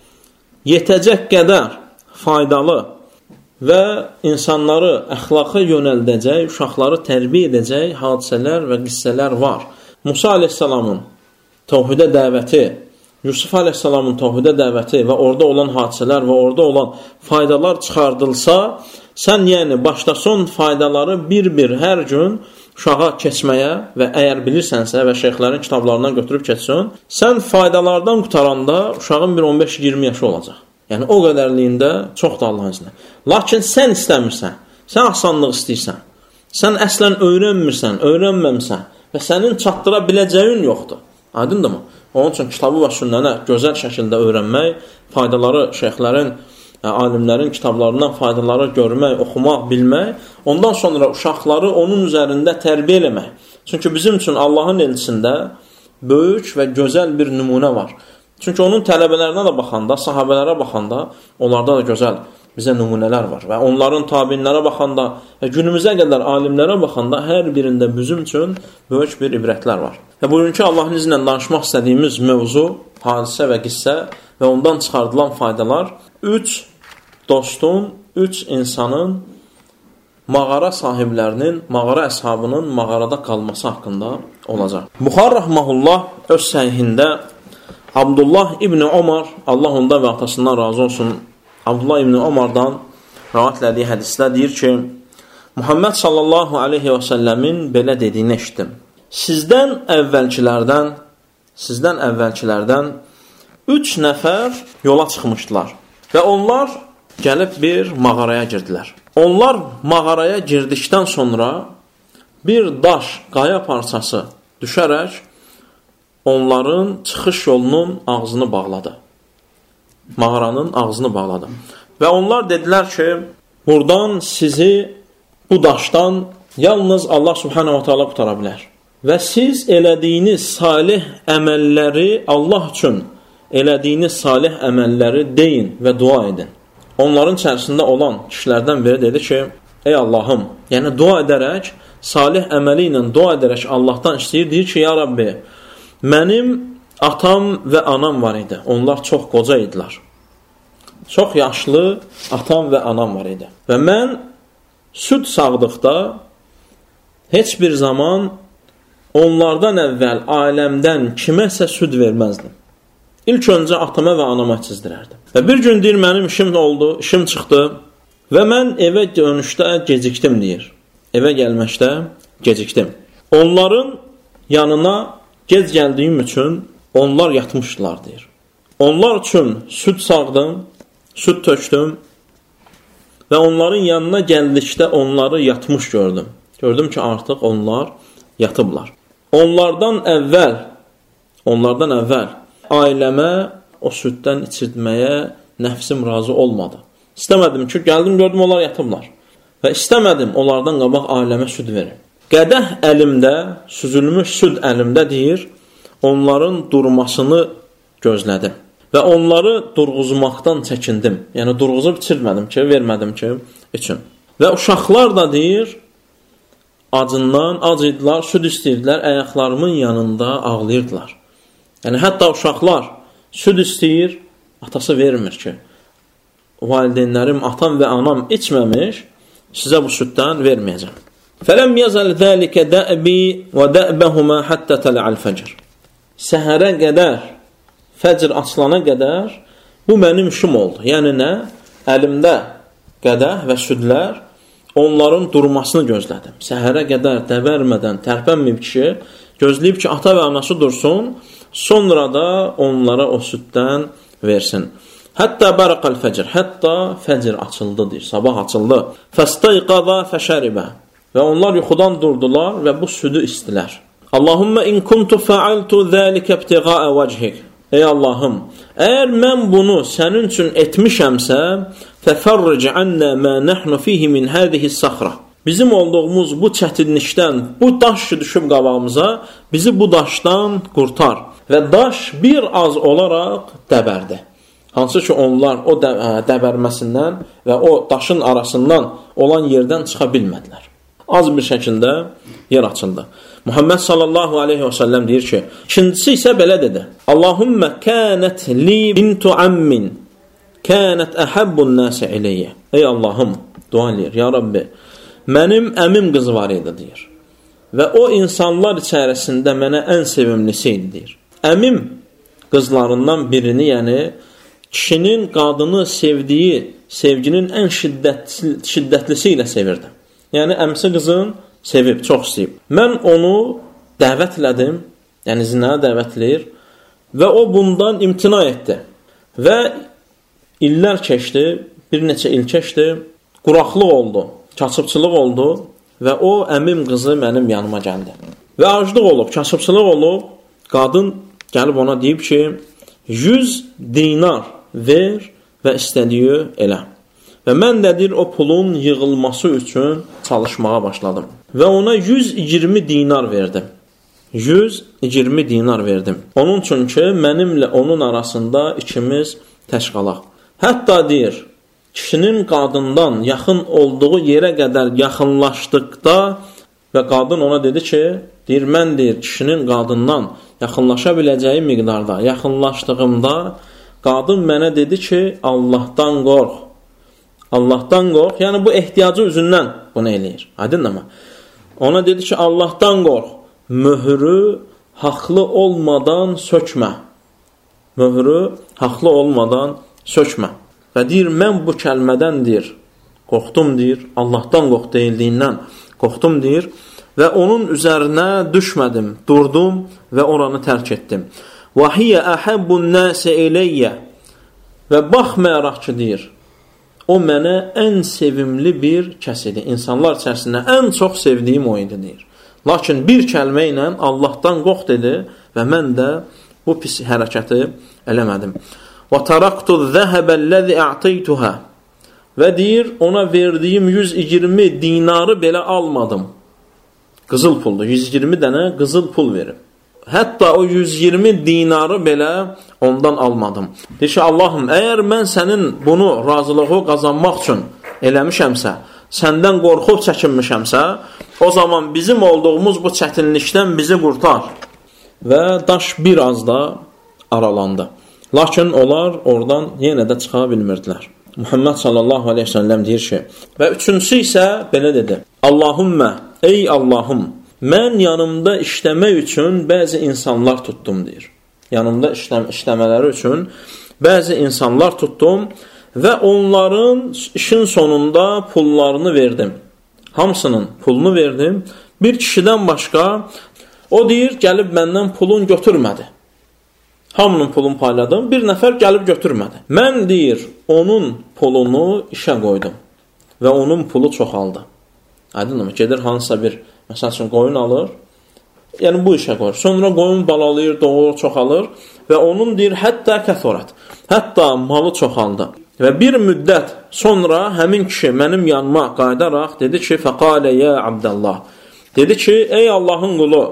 yetəcək qədər faydalı və insanları əxlaqa yönəldəcək, uşaqları tərbiyə edəcək hadisələr və qissələr var. Musa aleyhissalamın təvhidə dəvəti, Yusuf aleyhissalamın təvhidə dəvəti və orada olan hadisələr və orada olan faydalar çıxardılsa, sən yəni başlason faydaları bir-bir hər gün uşağa keçməyə və əgər bilirsənsə və şeyxlərin kitablarından götürüb keçsin, sən faydalardan qutaranda uşağın bir on beş iyirmi yaşı olacaq. Yəni o qədərliyində çox da Allahın izni. Lakin sən istəmirsən, sən asanlıq istəyirsən, sən əslən öyrənmirsən, öyrənməmsən və sənin çatdıra biləcəyin yoxdur. Aydındırmı? Onun üçün kitabı və sünnəni gözəl şəkildə öyrənmək, faydaları şeyxlərin, alimlərin kitablarından faydaları görmək, oxumaq, bilmək, ondan sonra uşaqları onun üzərində tərbiyə eləmək. Çünki bizim üçün Allahın elçisində böyük və gözəl bir nümunə var. Çünki onun tələbələrinə də baxanda, sahabələrə baxanda, onlarda da gözəl bizə nümunələr var. Və onların tabinlərə baxanda və günümüzə qədər alimlərə baxanda hər birində bizim üçün böyük bir ibrətlər var. Və bugünkü Allahın izni ilə danışmaq istədiyimiz mövzu, hadisə və qissə və ondan çıxardılan faydalar üç dostun, üç insanın mağara sahiblərinin, mağara əshabının mağarada qalması haqqında olacaq. Buxar rəhməhullah öz səhihində Abdullah İbni Omar, Allah onda və atasından razı olsun, Abdullah İbni Omardan rivayətlədiyi hədisdə deyir ki, Muhammed sallallahu aleyhi və səlləmin belə dediyini eşitdim. Sizdən əvvəlkilərdən, sizdən əvvəlkilərdən üç nəfər yola çıxmışdılar və onlar gəlib bir mağaraya girdilər. Onlar mağaraya girdikdən sonra bir daş, qaya parçası düşərək onların çıxış yolunun ağzını bağladı. Mağaranın ağzını bağladı. Və onlar dedilər ki, buradan sizi bu daşdan yalnız Allah subhanahu wa ta'ala qutara bilər. Və siz elədiyiniz salih əməlləri Allah üçün elədiyiniz salih əməlləri deyin və dua edin. Onların içərisində olan kişilərdən biri dedi ki, ey Allahım, yəni dua edərək, salih əməli ilə dua edərək Allahdan istəyir, deyir ki, ya Rabbi, mənim atam və anam var idi. Onlar çox qoca idilər. Çox yaşlı atam və anam var idi. Və mən süd sağdıqda heç bir zaman onlardan əvvəl aləmdən kiməsə süd verməzdim. İlk öncə atama və anama çizdirərdim. Və bir gün deyir, mənim işim oldu, işim çıxdı və mən evə dönüşdə gecikdim deyir. Evə gəlməkdə gecikdim. Onların yanına gec gəldiyim üçün onlar yatmışdılar deyir. Onlar üçün süd sağdım, süd tökdüm və onların yanına gəldikdə onları yatmış gördüm. Gördüm ki, artıq onlar yatıblar. Onlardan əvvəl, onlardan əvvəl ailəmə o süddən içirtməyə nəfsim razı olmadı. İstəmədim ki, gəldim, gördüm, onlar yatıblar. Və istəmədim onlardan qabaq ailəmə süd verim. Qədəh əlimdə, süzülmüş süd əlimdə deyir, onların durmasını gözlədim. Və onları durğuzmaqdan çəkindim. Yəni, durğuzub içirmədim ki, vermədim ki, üçün. Və uşaqlar da deyir, acından, ac idilər, süd istəyirdilər, əyaqlarımın yanında ağlayırdılar. Yəni, hətta uşaqlar süd istəyir, atası vermir ki, valideynlərim, atam və anam içməmiş, sizə bu süddən verməyəcəm. Fələm yazəl zəlikə dəbi və dəbəhumə həttə tələ'əl fəcr. Səhərə qədər, fəcr açılana qədər bu mənim işim oldu. Yəni nə? Əlimdə qədəh və südlər onların durmasını gözlədim. Səhərə qədər dəbərmədən, tərpənməyib kişi, gözləyib ki, ata və anası dursun, sonra da onlara o süddən versin. Hətta baraqal fəcr. Hətta fəcr açıldı deyir. Sabah açıldı. Fastayqaza fəşəribə. Və onlar yuxudan durdular və bu südü içdilər. Allahumma in kuntu fa'altu zalika ibtigha'a wajhik. Ey Allahım, əgər mən bunu sənin üçün etmişəmsə, fəfarric anna ma nahnu fihi min hadhihi as-sakhra. Bizim olduğumuz bu çətinlikdən, bu daş düşüb qabağımıza, bizi bu daşdan qurtar. Və daş bir az olaraq dəbərdi. Hansı ki onlar o də dəbərməsindən və o daşın arasından olan yerdən çıxa bilmədilər. Az bir şəkildə yer açıldı. Muhammed sallallahu aleyhi və səlləm deyir ki, ikincisi isə belə dedi. Allahümmə kənət li bintu ammin, kənət əhəbbun nəsə iləyyə. Ey Allahım, dua eləyir, ya Rabbi, mənim əmim qızı var idi, deyir. Və o insanlar içərisində mənə ən sevimlisi idi, deyir. Əmim qızlarından birini, yəni kişinin qadını sevdiyi sevginin ən şiddətli, şiddətlisi ilə sevirdi. Yəni əmsi qızın sevib, çox istəyib. Mən onu dəvət elədim, yəni zinaya dəvət eləyir və o bundan imtina etdi. Və illər keçdi, bir neçə il keçdi, quraqlıq oldu, kasıbçılıq oldu və o əmim qızı mənim yanıma gəldi. Və aclıq olub, kasıbçılıq olub, qadın gəlib ona deyib ki, yüz dinar ver və istədiyi elə. Və mən də deyir, o pulun yığılması üçün çalışmağa başladım. Və ona yüz iyirmi dinar verdim. yüz iyirmi dinar verdim. Onun üçün ki, mənimlə onun arasında ikimiz təş qalaq. Hətta deyir, kişinin qadından yaxın olduğu yerə qədər yaxınlaşdıqda və qadın ona dedi ki, deyir, mən deyir, kişinin qadından yaxınlaşa biləcəyi miqdarda yaxınlaşdığımda qadın mənə dedi ki, Allahdan qorx. Allahdan qorx, yəni bu ehtiyacı üzündən bunu eləyir. Aydın mı? Ona dedi ki, Allahdan qorx, möhrü haqlı olmadan sökmə. Möhrü haqlı olmadan sökmə. Və deyir, mən bu kəlmədən deyir, qorxdum deyir, Allahdan qorx deyildiyindən qorxdum deyir və onun üzərinə düşmədim, durdum və oranı tərk etdim. Və hiyə əhəbbun nəsə eləyyə. Və baxmayaraq ki, deyir, o mənə ən sevimli bir kəs idi. İnsanlar içərisində ən çox sevdiyim o idi, deyir. Lakin bir kəlmə ilə Allahdan qorx dedi və mən də bu pis hərəkəti eləmədim. Və taraktu zəhəbəlləzi a'taytuha. Və deyir, ona verdiyim yüz iyirmi dinarı belə almadım. Qızıl puldur. yüz iyirmi dənə qızıl pul verib. Hətta o yüz iyirmi dinarı belə ondan almadım. Deyir ki, Allahım, əgər mən sənin bunu razılığı qazanmaq üçün eləmişəmsə, səndən qorxub çəkinmişəmsə, o zaman bizim olduğumuz bu çətinlikdən bizi qurtar. Və daş bir az da aralandı. Lakin onlar oradan yenə də çıxa bilmirdilər. Muhammed sallallahu aleyhi ve sellem deyir ki, və üçüncüsü isə belə dedi. Allahümmə, ey Allahım, mən yanımda işləmək üçün bəzi insanlar tutdum, deyir. Yanımda işləm işləmələri üçün bəzi insanlar tutdum və onların işin sonunda pullarını verdim. Hamısının pulunu verdim. Bir kişidən başqa, o deyir, gəlib məndən pulun götürmədi. Hamının pulunu payladım, bir nəfər gəlib götürmədi. Mən deyir, onun pulunu işə qoydum və onun pulu çoxaldı. Aydınmı? Gedir hansısa bir, məsəl üçün, qoyun alır, yəni bu işə qoyur. Sonra qoyun balalayır, doğur, çoxalır və onun deyir, hətta kəthorət, hətta malı çoxaldı. Və bir müddət sonra həmin kişi mənim yanıma qayıdaraq dedi ki, fəqalə yə Abdəllah, dedi ki, ey Allahın qulu,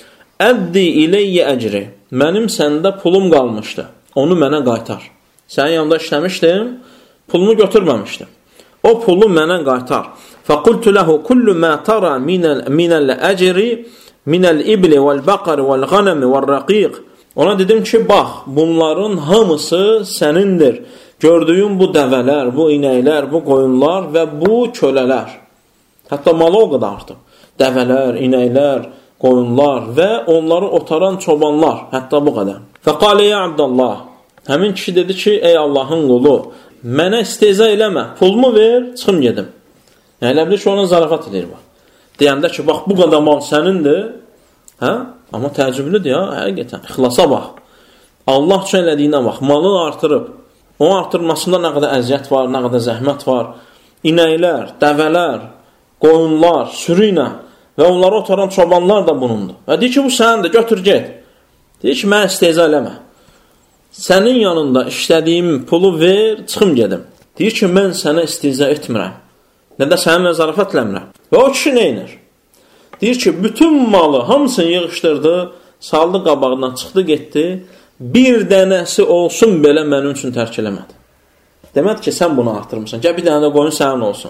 əddi iləyyə əcri, mənim səndə pulum qalmışdı, onu mənə qaytar. Sənin yanında işləmişdim, pulumu götürməmişdim. O pulu mənə qaytar. Fəqultu ləhu kullu mə tara minəl əcri minəl ibli vəl-bəqər vəl-ğanəmi vəl-rəqiq. Ona dedim ki, bax, bunların hamısı sənindir. Gördüyüm bu dəvələr, bu inəklər, bu qoyunlar və bu kölələr. Hətta malı o qədər artıq. Dəvələr, inəklər, qoyunlar və onları otaran çobanlar, hətta bu qədər. Fəqalə yə Abdəllah, həmin kişi dedi ki, ey Allahın qulu, mənə istehza eləmə, pulumu ver, çıxım gedim. Yəni, elə bilir ki, ona zarafat edir. Deyəndə ki, bax, bu qədər mal sənindir, hə? Amma təəccüblüdür ya, həqiqətən, ixlasa bax. Allah üçün elədiyinə bax, malı artırıb, Onun artırılmasında nə qədər əziyyət var, nə qədər zəhmət var. İnəklər, dəvələr, qoyunlar, sürü ilə və onları otaran çobanlar da bunundur. Və deyir ki, bu səndir, götür get. Deyir ki, mən istehza eləmə. Sənin yanında işlədiyim pulu ver, çıxım gedim. Deyir ki, mən sənə istehza etmirəm. Nə də səninlə zarafat eləmirəm. Və o kişi neynir? Deyir ki, bütün malı, hamısını yığışdırdı, saldı qabağından, çıxdı, getdi. Bir dənəsi olsun belə mənim üçün tərk eləmədi. Demədi ki, sən bunu artırmışsan. Gəl bir dənə də qoyun sənin olsun.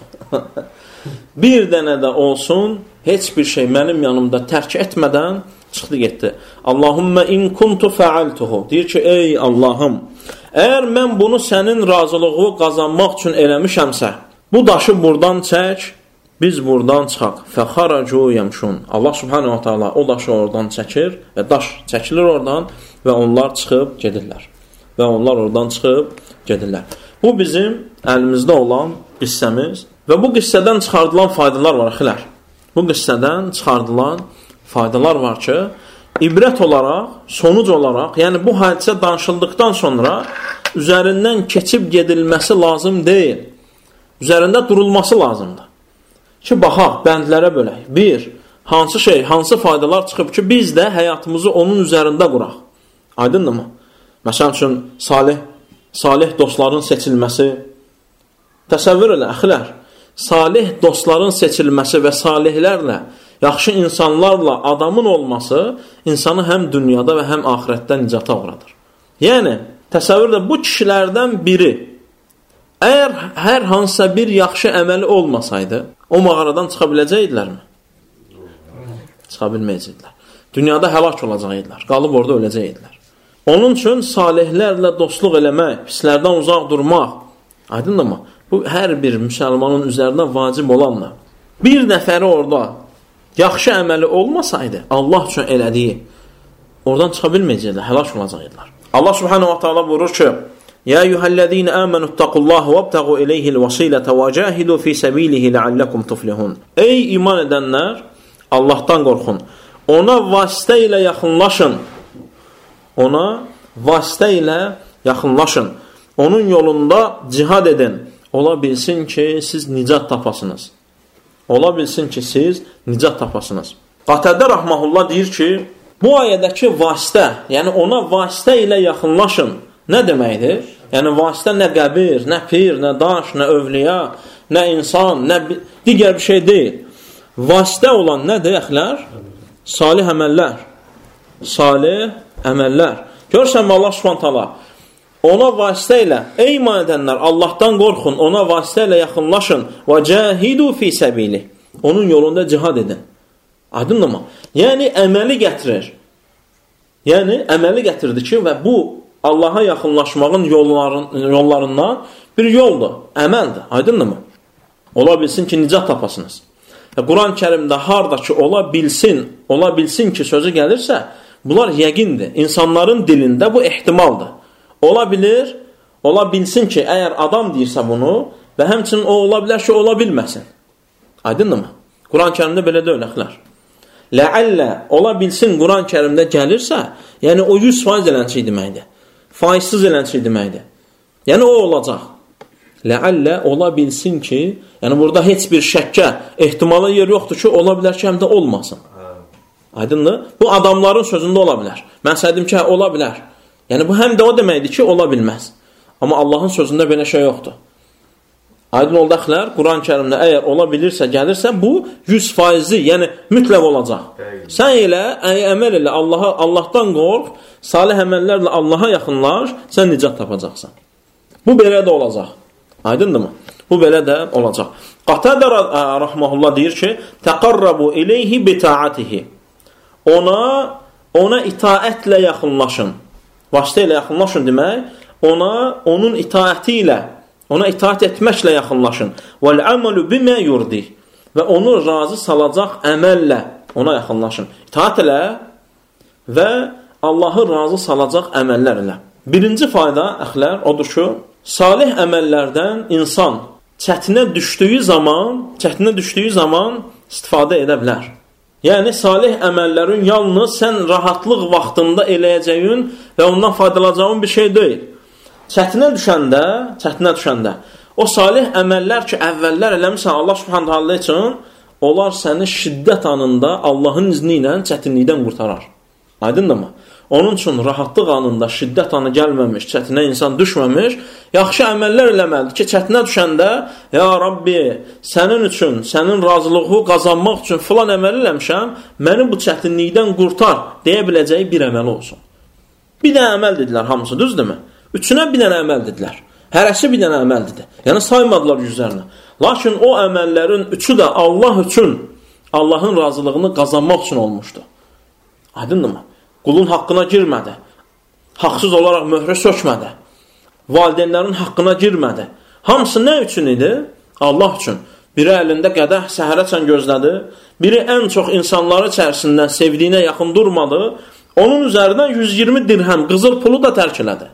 Bir dənə də olsun, heç bir şey mənim yanımda tərk etmədən çıxdı, getdi. Allahümmə in kuntu fəaltuhu. Deyir ki, ey Allahım, əgər mən bunu sənin razılığı qazanmaq üçün eləmişəmsə, bu daşı buradan çək, biz buradan çıxaq. Fəxaracu yəmşun. Allah subhanahu wa ta'ala o daşı oradan çəkir və daş çəkilir oradan və onlar çıxıb gedirlər. Və onlar oradan çıxıb gedirlər. Bu bizim əlimizdə olan qissəmiz və bu qissədən çıxardılan faydalar var, xilər. Bu qissədən çıxardılan faydalar var ki, ibrət olaraq, sonuc olaraq, yəni bu hadisə danışıldıqdan sonra üzərindən keçib gedilməsi lazım deyil. Üzərində durulması lazımdır. Ki, baxaq, bəndlərə bölək. Bir, hansı şey, hansı faydalar çıxıb ki, biz də həyatımızı onun üzərində quraq. Aydındır mı? Məsəl üçün, salih, salih dostların seçilməsi. Təsəvvür elə, əxilər. Salih dostların seçilməsi və salihlərlə, yaxşı insanlarla adamın olması insanı həm dünyada və həm ahirətdə nicata uğradır. Yəni, təsəvvür elə, bu kişilərdən biri əgər hər hansısa bir yaxşı əməli olmasaydı, o mağaradan çıxa biləcəkdilərmi? Çıxa bilməyəcəkdilər. Dünyada həlak olacaqdılar. Qalıb orada öləcəkdilər. Onun üçün salihlərlə dostluq eləmək, pislərdən uzaq durmaq, aydındır mı? Bu, hər bir müsəlmanın üzərinə vacib olanlar. Bir nəfəri orada yaxşı əməli olmasaydı, Allah üçün elədiyi, oradan çıxa bilməyəcəkdilər, həlak olacaqdılar. Allah subhanahu wa ta'ala buyurur ki, يا أيها الذين آمنوا اتقوا الله وابتغوا إليه الوسيلة وجاهدوا في سبيله لعلكم تفلحون. Ey iman edənlər, Allahdan qorxun. Ona vasitə ilə yaxınlaşın. Ona vasitə ilə yaxınlaşın. Onun yolunda cihad edin. Ola bilsin ki, siz nicat tapasınız. Ola bilsin ki, siz nicat tapasınız. Qatadə rahmehullah deyir ki, bu ayədəki vasitə, yəni ona vasitə ilə yaxınlaşın. Nə deməkdir? Yəni, vasitə nə qəbir, nə pir, nə daş, nə övliya, nə insan, nə digər bir şey deyil. Vasitə olan nədir, əxlər? Salih əməllər. Salih əməllər. Görürsən mi, Allah subhanahu taala ona vasitə ilə, ey iman edənlər, Allahdan qorxun, ona vasitə ilə yaxınlaşın və cahidu fi səbili. Onun yolunda cihad edin. Aydındır mı? Yəni, əməli gətirir. Yəni, əməli gətirdi ki, və bu Allaha yaxınlaşmağın yolların, yollarından bir yoldur, əməldir, aydındır mı? Ola bilsin ki, nicat tapasınız. Quran-ı Kərimdə harda ki, ola bilsin, ola bilsin ki, sözü gəlirsə, bunlar yəqindir. İnsanların dilində bu ehtimaldır. Ola bilir, ola bilsin ki, əgər adam deyirsə bunu və həmçinin o ola bilər ki, ola bilməsin. Aydındır mı? Quran-ı Kərimdə belə deyil, əxlər. Ləallə, ola bilsin Quran-ı Kərimdə gəlirsə, yəni o yüz faiz elənçi deməkdir. Faizsiz elənçi deməkdir. Yəni o olacaq. Ləallə, ola bilsin ki, yəni burada heç bir şəkkə, ehtimala yer yoxdur ki, ola bilər ki, həm də olmasın. Aydındır? Bu adamların sözündə ola bilər. Mən saydım ki, hə, ola bilər. Yəni bu həm də o deməkdir ki, ola bilməz. Amma Allahın sözündə belə şey yoxdur. Aydın oldu əxlər, Quran-ı Kərimdə əgər ola bilirsə, gəlirsə, bu yüz faizli, yəni mütləq olacaq. Sən elə, əməl elə, Allaha, Allahdan qorx, salih əməllərlə Allaha yaxınlaş, sən nicat tapacaqsan. Bu belə də olacaq. Aydındır mı? Bu belə də olacaq. Qatadə rahmehullah deyir ki, təqarrabu ileyhi bita'atihi. Ona, ona itaətlə yaxınlaşın. Vasitə ilə yaxınlaşın demək, ona, onun itaəti ilə, ona itaət etməklə yaxınlaşın. Vəl-əməlu bimə yurdi. Və onu razı salacaq əməllə ona yaxınlaşın. İtaət elə və Allahı razı salacaq əməllərlə. Birinci fayda, əxlər, odur ki, salih əməllərdən insan çətinə düşdüyü zaman, çətinə düşdüyü zaman istifadə edə bilər. Yəni, salih əməllərin yalnız sən rahatlıq vaxtında eləyəcəyin və ondan faydalanacağın bir şey deyil. çətinə düşəndə, çətinə düşəndə o salih əməllər ki, əvvəllər eləmişsən Allah Subhanahu taala üçün, onlar səni şiddət anında Allahın izni ilə çətinlikdən qurtarar. Aydındırmı? Onun üçün rahatlıq anında şiddət anı gəlməmiş, çətinə insan düşməmiş, yaxşı əməllər eləməlidir ki, çətinə düşəndə, ya Rabbi, sənin üçün, sənin razılığı qazanmaq üçün filan əməl eləmişəm, məni bu çətinlikdən qurtar deyə biləcəyi bir əməl olsun. Bir dənə əməl dedilər hamısı, düzdürmü? Üçünə bir dənə əməl dedilər. Hərəsi bir dənə əməl dedi. Yəni saymadılar yüzlərinə. Lakin o əməllərin üçü də Allah üçün, Allahın razılığını qazanmaq üçün olmuşdu. Aydındırmı? Qulun haqqına girmədi. Haqsız olaraq möhrə sökmədi. Valideynlərin haqqına girmədi. Hamısı nə üçün idi? Allah üçün. Biri əlində qədəh səhərəcən gözlədi. Biri ən çox insanları içərisindən sevdiyinə yaxın durmadı. Onun üzərindən yüz iyirmi dirhəm qızıl pulu da tərk elədi.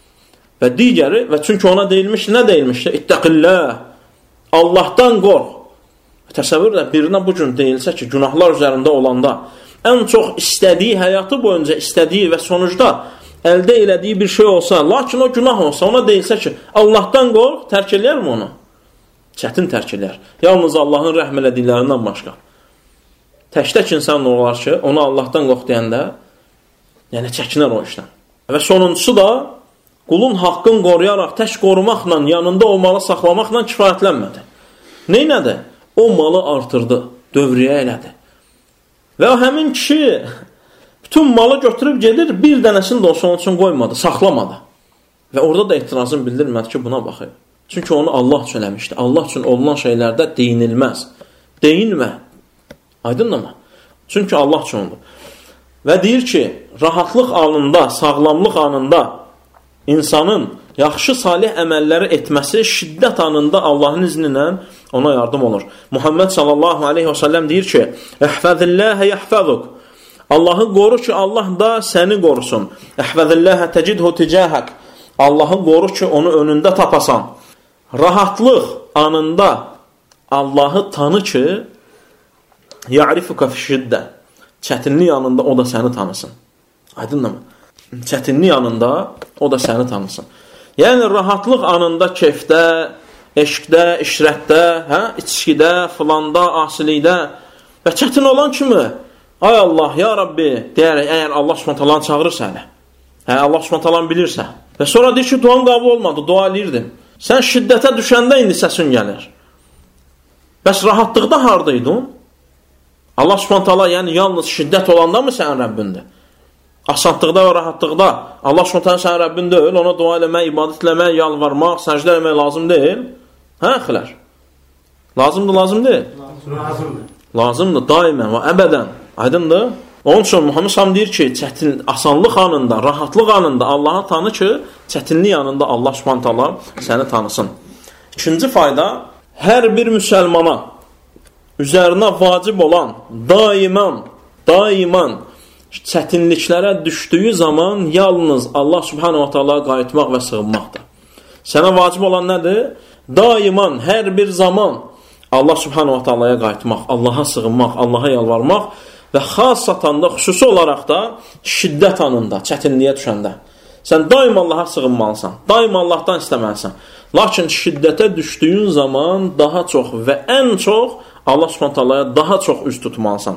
Və digəri, və çünki ona deyilmişdi, nə deyilmişdi? İttəqilləh. Allahdan qorx. Təsəvvür də birinə bu gün deyilsə ki, günahlar üzərində olanda ən çox istədiyi, həyatı boyunca istədiyi və sonucda əldə elədiyi bir şey olsa, lakin o günah olsa, ona deyilsə ki, Allahdan qorx, tərk eləyərmi onu? Çətin tərk eləyər. Yalnız Allahın rəhm elədiklərindən başqa. Tək-tək insan olar ki, onu Allahdan qorx deyəndə, yəni çəkinər o işdən. Və sonuncusu da, qulun haqqını qoruyaraq, tək qorumaqla, yanında o malı saxlamaqla kifayətlənmədi. Neynədi? O malı artırdı, dövriyə elədi. Və o həmin kişi bütün malı götürüb gedir, bir dənəsini də olsa onun üçün qoymadı, saxlamadı. Və orada da etirazını bildirmədi ki, buna baxır. Çünki onu Allah üçün eləmişdi. Allah üçün olunan şeylərdə deyinilməz. Deyinmə. Aydınmı? Çünki Allah üçün oldu. Və deyir ki, rahatlıq anında, sağlamlıq anında insanın yaxşı salih əməlləri etməsi şiddət anında Allahın izni ilə ona yardım olur. Muhammed sallallahu aleyhi və səlləm deyir ki, Əhfəzilləhə yəhfəzuk. Allahı qoru ki, Allah da səni qorusun. Əhfəzilləhə təcidhu ticəhək. Allahı qoru ki, onu önündə tapasan. Rahatlıq anında Allahı tanı ki, ya'rifuka fişiddə. Çətinlik anında o da səni tanısın. Aydınmı? Çətinlik anında o da səni tanısın. Yəni, rahatlıq anında kefdə, eşqdə, işrətdə, hə, içkidə, filanda, asilikdə və çətin olan kimi, ay Allah, ya Rabbi, deyərək, əgər Allah Subhanahu taala çağırırsa hələ, hə, Allah Subhanahu taala bilirsə və sonra deyir ki, duam qəbul olmadı, dua eləyirdim. Sən şiddətə düşəndə indi səsin gəlir. Bəs rahatlıqda hardaydın? Allah Subhanahu taala, yəni yalnız şiddət olanda mı sənin Rəbbindir? Asanlıqda və rahatlıqda Allah Subhanahu taala sənin Rəbbin deyil, ona dua eləmək, ibadət eləmək, yalvarmaq, səcdə eləmək lazım deyil. Hə, xilər? Lazımdır, lazım deyil? Lazımdır. Lazımdır, daimən və əbədən. Aydındır? Onun üçün Muhammed sallallahu deyir ki, çətin, asanlıq anında, rahatlıq anında Allahı tanı ki, çətinlik anında Allah Subhanahu taala səni tanısın. İkinci fayda, hər bir müsəlmana üzərinə vacib olan, daiman, daiman çətinliklərə düşdüyü zaman yalnız Allah Subhanahu taala qayıtmaq və sığınmaqdır. Sənə vacib olan nədir? Daiman, hər bir zaman Allah Subhanahu taalaya qayıtmaq, Allaha sığınmaq, Allaha yalvarmaq və xassatan da, xüsusi olaraq da şiddət anında, çətinliyə düşəndə. Sən daim Allaha sığınmalısan, daim Allahdan istəməlisən. Lakin şiddətə düşdüyün zaman daha çox və ən çox Allah Subhanahu taalaya daha çox üz tutmalısan.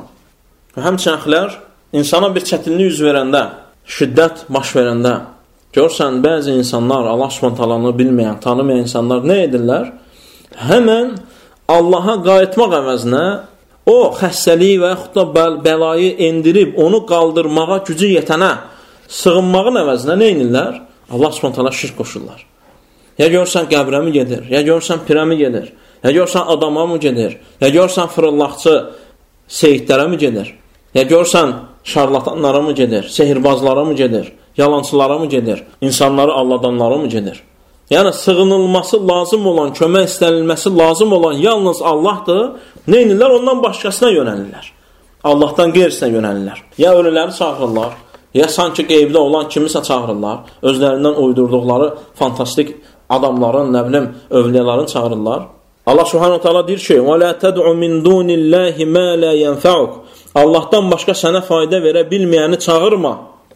Həmçinin insana bir çətinlik üz verəndə, şiddət baş verəndə, görsən, bəzi insanlar, Allah Subhanahu taalanı bilməyən, tanımayan insanlar nə edirlər? Həmən Allaha qayıtmaq əvəzinə o xəstəliyi və yaxud da bəl bəlayı endirib, onu qaldırmağa gücü yetənə, sığınmağın əvəzinə nə edirlər? Allah Subhanahu taala şirk qoşurlar. Ya görsən qəbrə mi gedir, ya görsən pirə mi gedir, ya görsən adama mı gedir, ya görsən fırıllaqçı seyidlərə mi gedir, ya görsən şarlatanlara mı gedir, sehirbazlara mı gedir, yalancılara mı gedir, insanları alladanlara mı gedir? Yəni, sığınılması lazım olan, kömək istənilməsi lazım olan yalnız Allahdır. Nə edirlər? Ondan başqasına yönəlirlər. Allahdan qeyrisinə yönəlirlər. Ya ölüləri çağırırlar, ya sanki qeybdə olan kimisə çağırırlar, özlərindən uydurduqları fantastik adamların, nə bilim, övliyaların çağırırlar. Allah Subhanahu taala deyir ki: "Və la tad'u min dunillahi ma la yanfa'uk." Allahdan başqa sənə fayda verə bilməyəni çağırma.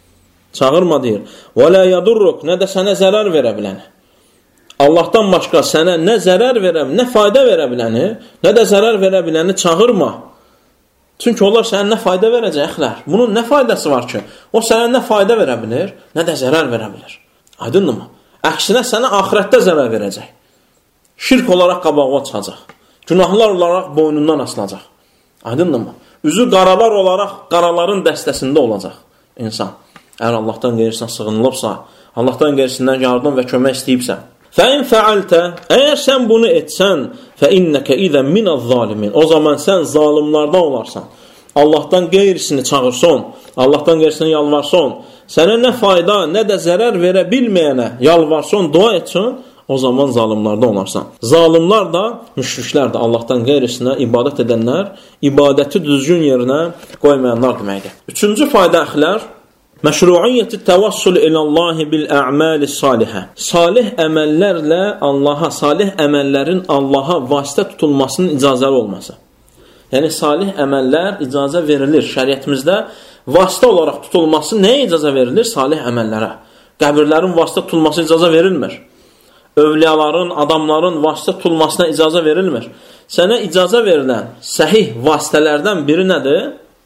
Çağırma deyir. Və la yadurruk, nə də sənə zərər verə biləni. Allahdan başqa sənə nə zərər verə, nə fayda verə biləni, nə də zərər verə biləni çağırma. Çünki onlar sənə nə fayda verəcəklər. Bunun nə faydası var ki? O sənə nə fayda verə bilir, nə də zərər verə bilir. Aydındır mı? Əksinə sənə axirətdə zərər verəcək. Şirk olaraq qabağa çıxacaq. Günahlar olaraq boynundan asılacaq. Aydındır mı? Üzü qaralar olaraq qaraların dəstəsində olacaq insan. Əgər Allahdan qeyrisinə sığınılıbsa, Allahdan qeyrisindən yardım və kömək istəyibsən. Fəin fəaltə, əgər sən bunu etsən, fəinnəkə idən minəz-zalimin. O zaman sən zalimlardan olarsan. Allahdan qeyrisini çağırsan, Allahdan qeyrisini yalvarsan, sənə nə fayda, nə də zərər verə bilməyənə yalvarsan, dua etsən, o zaman zalimlardan olarsan. Zalimlar da, müşriklər də Allahdan qeyrisinə ibadət edənlər, ibadəti düzgün yerinə qoymayanlar deməkdir. Üçüncü fayda əxlər, məşru'iyyəti təvassul ilallahi bil ə'məli salihə. Salih əməllərlə Allaha, salih əməllərin Allaha vasitə tutulmasının icazəli olması. Yəni, salih əməllər icazə verilir. Şəriətimizdə vasitə olaraq tutulması nəyə icazə verilir? Salih əməllərə. Qəbirlərin vasitə tutulması icazə verilmir. Övliyaların, adamların vasitə tutulmasına icazə verilmir. Sənə icazə verilən səhih vasitələrdən biri nədir?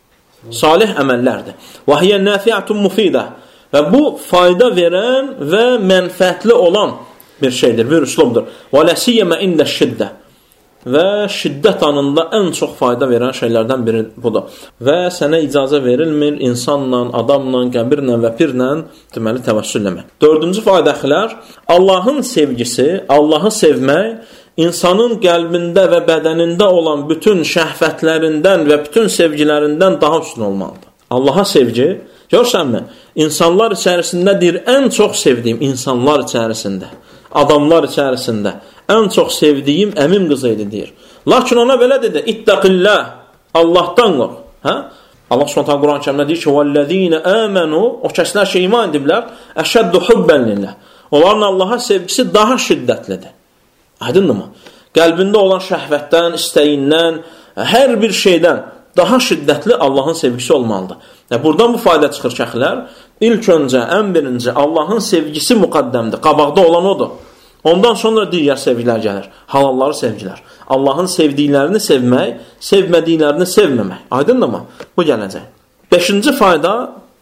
Salih əməllərdir. Və hiyə nəfiyyətun mufidə. Və bu fayda verən və mənfəətli olan bir şeydir, bir üslubdur. Və ləsiyyəmə ində şiddə. Və şiddət anında ən çox fayda verən şeylərdən biri budur. Və sənə icazə verilmir insanla, adamla, qəbirlə və pirlə deməli təvəssül eləmək. Dördüncü faydaxilər, Allahın sevgisi, Allahı sevmək, insanın qəlbində və bədənində olan bütün şəhvətlərindən və bütün sevgilərindən daha üstün olmalıdır. Allaha sevgi, görsənmi? İnsanlar içərisində deyir, ən çox sevdiyim insanlar içərisində, adamlar içərisində ən çox sevdiyim əmim qızı idi deyir. Lakin ona belə dedi, ittəqillah, Allahdan qorx. Hə? Allah Subhanahu Quran-ı Kərimdə deyir ki, "Vəllezîne âmenû", o kəslər ki, iman ediblər, əşəddu hubben lillah. Onların Allaha sevgisi daha şiddətlidir. Aydındır mı? Qəlbində olan şəhvətdən, istəyindən, hər bir şeydən daha şiddətli Allahın sevgisi olmalıdır. Yəni, buradan bu fayda çıxır ki, əxlər, ilk öncə, ən birinci Allahın sevgisi müqəddəmdir, qabaqda olan odur. Ondan sonra digər sevgilər gəlir, halalları sevgilər. Allahın sevdiklərini sevmək, sevmədiklərini sevməmək. Aydındır mı? Bu gələcək. Beşinci fayda,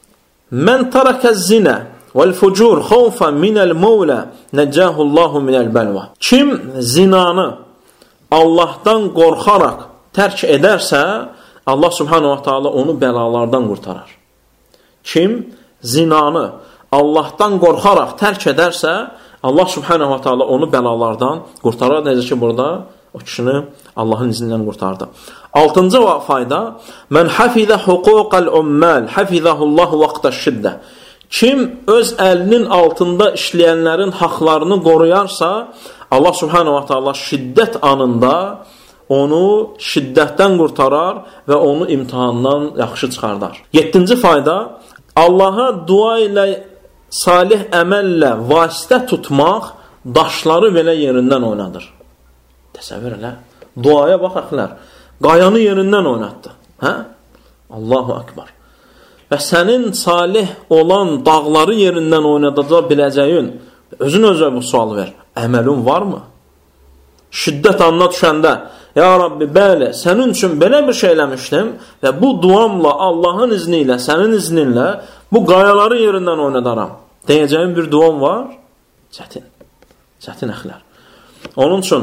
mən tarakəz zinə vəl-fucur xawfan minəl mevlə nəcəhullahu minəl bəlva. Kim zinanı Allahdan qorxaraq tərk edərsə, Allah subhanahu wa ta'ala onu bəlalardan qurtarar. Kim zinanı Allahdan qorxaraq tərk edərsə, Allah subhanahu wa ta'ala onu bəlalardan qurtarar. Necə ki, burada o kişini Allahın izindən qurtardı. Altıncı fayda, mən hafizə huquqal ummal, hafizəhullahu vaqtaş şiddə. Kim öz əlinin altında işləyənlərin haqlarını qoruyarsa, Allah subhanahu wa ta'ala şiddət anında onu şiddətdən qurtarar və onu imtihandan yaxşı çıxardar. Yeddinci fayda, Allaha dua ilə, salih əməllə vasitə tutmaq daşları belə yerindən oynadır. Təsəvvür elə. Duaya bax, əxlər. Qayanı yerindən oynatdı. Hə? Allahu Akbar. Və sənin salih olan dağları yerindən oynadaca biləcəyin, özün özə bu sual ver. Əməlin varmı? Şiddət anına düşəndə, ya Rabbi, bəli, sənin üçün belə bir şey eləmişdim və bu duamla, Allahın izni ilə, sənin izninlə bu qayaları yerindən oynadaram. Deyəcəyim bir duam var? Çətin. Çətin əxlər. Onun üçün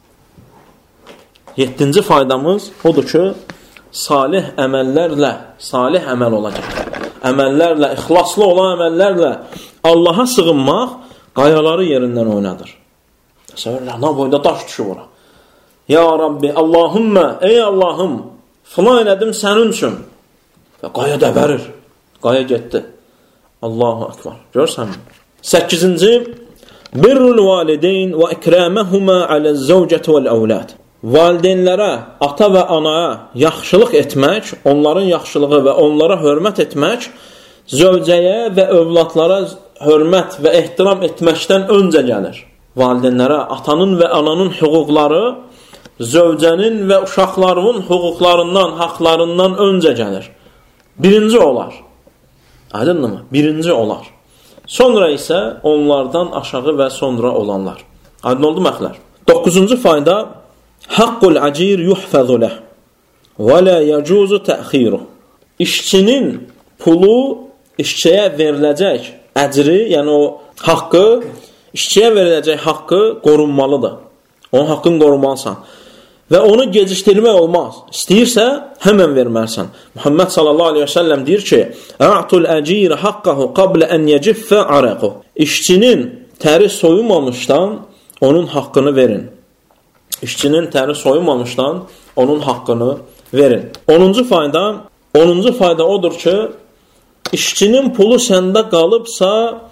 yeddinci faydamız odur ki, salih əməllərlə, salih əməl olacaq. Əməllərlə, ixlaslı olan əməllərlə Allaha sığınmaq qayaları yerindən oynadır. Təsəvvürlər, nə boyda daş düşür ora. Ya Rabbi, Allahümmə, ey Allahım, filan elədim sənin üçün. Və qaya dəbərir. Qaya getdi. Allahu Akbar. Görürsən mi? Səkkizinci, birrul valideyn və ikraməhumə aləz-zəvcət vəl-əvlad. Valideynlərə, ata və anaya yaxşılıq etmək, onların yaxşılığı və onlara hörmət etmək, zövcəyə və övladlara hörmət və ehtiram etməkdən öncə gəlir. Valideynlərə, atanın və ananın hüquqları, zövcənin və uşaqlarının hüquqlarından, haqlarından öncə gəlir. Birinci olar. Aydınmı? Birinci olar. Sonra isə onlardan aşağı və sonra olanlar. Aydın oldu mu əxlər? Doqquzuncu fayda haqqul acir yuhfazu leh və la yacuzu təxiru. İşçinin pulu işçiyə veriləcək əcri, yəni o haqqı, işçiyə veriləcək haqqı qorunmalıdır. Onun haqqını qorunmalısan. Və onu gecikdirmək olmaz. İstəyirsə, həmən verməlisən. Muhammed sallallahu aleyhi və səlləm deyir ki, "A'tul acir haqqahu qabla an yajiffa araqu." İşçinin təri soyumamışdan onun haqqını verin. İşçinin təri soyumamışdan onun haqqını verin. onuncu fayda, onuncu fayda odur ki, işçinin pulu səndə qalıbsa,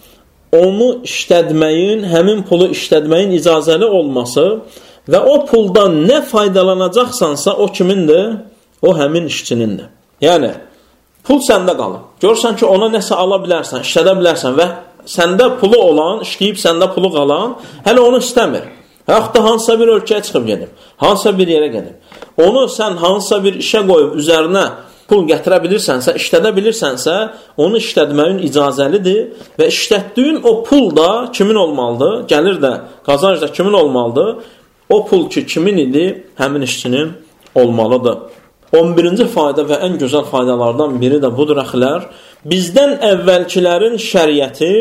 onu işlətməyin, həmin pulu işlətməyin icazəli olması və o puldan nə faydalanacaqsansa o kimindir? O həmin işçinindir. Yəni, pul səndə qalır. Görürsən ki, ona nəsə ala bilərsən, işlədə bilərsən və səndə pulu olan, işləyib səndə pulu qalan, hələ onu istəmir. Yaxud da hansısa bir ölkəyə çıxıb gedib, hansısa bir yerə gedib. Onu sən hansısa bir işə qoyub üzərinə pul gətirə bilirsənsə, işlədə bilirsənsə, onu işlətməyin icazəlidir və işlətdiyin o pul da kimin olmalıdır? Gəlir də, qazanc da kimin olmalıdır? O pul ki, kimin idi? Həmin işçinin olmalıdır. on birinci fayda və ən gözəl faydalardan biri də budur, əxlər. Bizdən əvvəlkilərin şəriəti,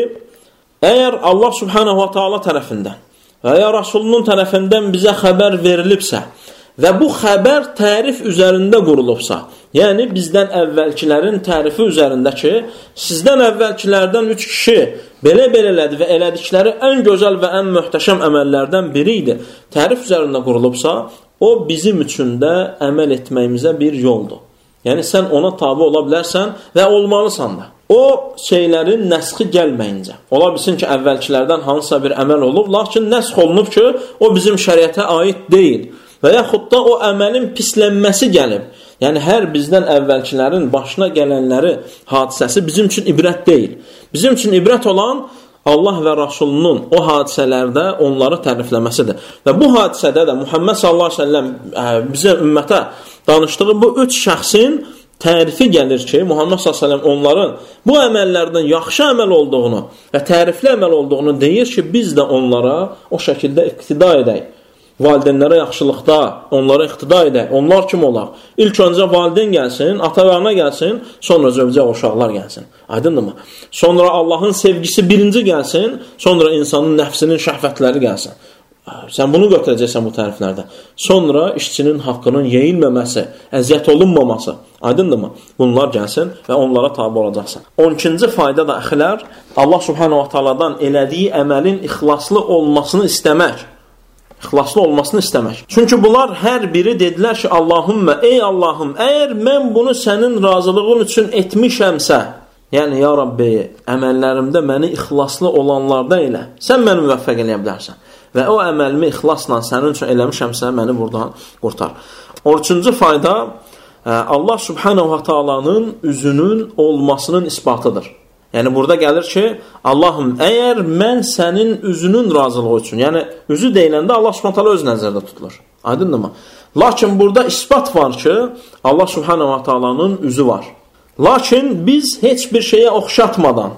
əgər Allah subhanahu wa ta'ala tərəfindən və ya Rasulunun tərəfindən bizə xəbər verilibsə və bu xəbər tərif üzərində qurulubsa, yəni bizdən əvvəlkilərin tərifi üzərində ki, sizdən əvvəlkilərdən üç kişi belə-belə elədi və elədikləri ən gözəl və ən möhtəşəm əməllərdən biri idi, tərif üzərində qurulubsa, o bizim üçün də əməl etməyimizə bir yoldur. Yəni sən ona tabi ola bilərsən və olmalısan da. O şeylərin nəsxi gəlməyincə. Ola bilsin ki, əvvəlkilərdən hansısa bir əməl olub, lakin nəsx olunub ki, o bizim şəriətə aid deyil. Və yaxud da o əməlin pislənməsi gəlib. Yəni, hər bizdən əvvəlkilərin başına gələnləri hadisəsi bizim üçün ibrət deyil. Bizim üçün ibrət olan Allah və Rasulunun o hadisələrdə onları tərifləməsidir. Və bu hadisədə də Muhammed sallallahu aleyhi ve sellem bizə, ümmətə danışdığı bu üç şəxsin tərifi gəlir ki, Muhammed sallallahu aleyhi ve sellem onların bu əməllərdən yaxşı əməl olduğunu və tərifli əməl olduğunu deyir ki, biz də onlara o şəkildə iqtida edək. Valideynlərə yaxşılıqda onlara iqtida edək. Onlar kim olar? İlk öncə valideyn gəlsin, ata-ana gəlsin, sonra zövcə uşaqlar gəlsin. Aydındırmı? Sonra Allahın sevgisi birinci gəlsin, sonra insanın nəfsinin şəhvətləri gəlsin. Sən bunu götürəcəksən bu təriflərdə. Sonra işçinin haqqının yeyilməməsi, əziyyət olunmaması. Aydındırmı? Bunlar gəlsin və onlara tabi olacaqsan. on ikinci fayda da əxlər, Allah subhanahu wa ta'aladan elədiyi əməlin ixlaslı olmasını istəmək. İxlaslı olmasını istəmək. Çünki bunlar hər biri dedilər ki, Allahümmə, ey Allahım, əgər mən bunu sənin razılığın üçün etmişəmsə, yəni, ya Rabbi, əməllərimdə məni ixlaslı olanlardan elə, sən məni müvəffəq eləyə bilərsən. Və o əməlimi ixlasla sənin üçün eləmişəmsə, məni buradan qurtar. on üçüncü fayda, Allah subhanahu wa ta'alanın üzünün olmasının isbatıdır. Yəni, burada gəlir ki, Allahım, əgər mən sənin üzünün razılığı üçün, yəni, üzü deyiləndə Allah subhanahu ta'ala öz nəzərdə tutulur. Aydındır mı? Lakin burada isbat var ki, Allah subhanahu wa ta'alanın üzü var. Lakin biz heç bir şeyə oxşatmadan,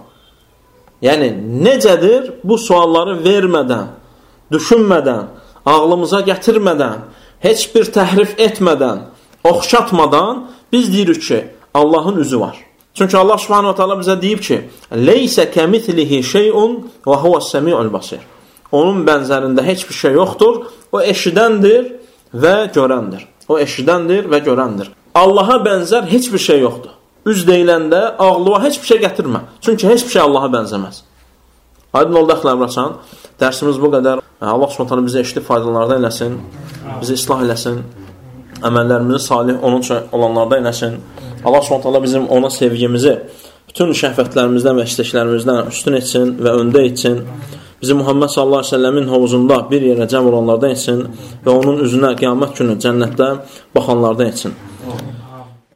yəni, necədir bu sualları vermədən, düşünmədən, ağlımıza gətirmədən, heç bir təhrif etmədən, oxşatmadan biz deyirik ki, Allahın üzü var. Çünki Allah subhanahu wa ta'ala bizə deyib ki, leysə kəmithlihi şeyun və huvəs-səmi'ul basir. Onun bənzərində heç bir şey yoxdur. O eşidəndir və görəndir. O eşidəndir və görəndir. Allaha bənzər heç bir şey yoxdur. Üz deyiləndə ağlığa heç bir şey gətirmə. Çünki heç bir şey Allaha bənzəməz. Aydın oldu əxlər əmrasan. Dərsimiz bu qədər. Allah subhanahu wa ta'ala bizə eşitli faydalardan eləsin. Bizi islah eləsin. Əməllərimizi salih onun üçün olanlardan eləsin. Allah subhanahu wa ta'ala bizim ona sevgimizi bütün şəhvətlərimizdən və istəklərimizdən üstün etsin və öndə etsin. Bizi Muhammed sallallahu aleyhi ve sellemin hovuzunda bir yerə cəm olanlardan etsin və onun üzünə qiyamət günü cənnətdə baxanlardan etsin.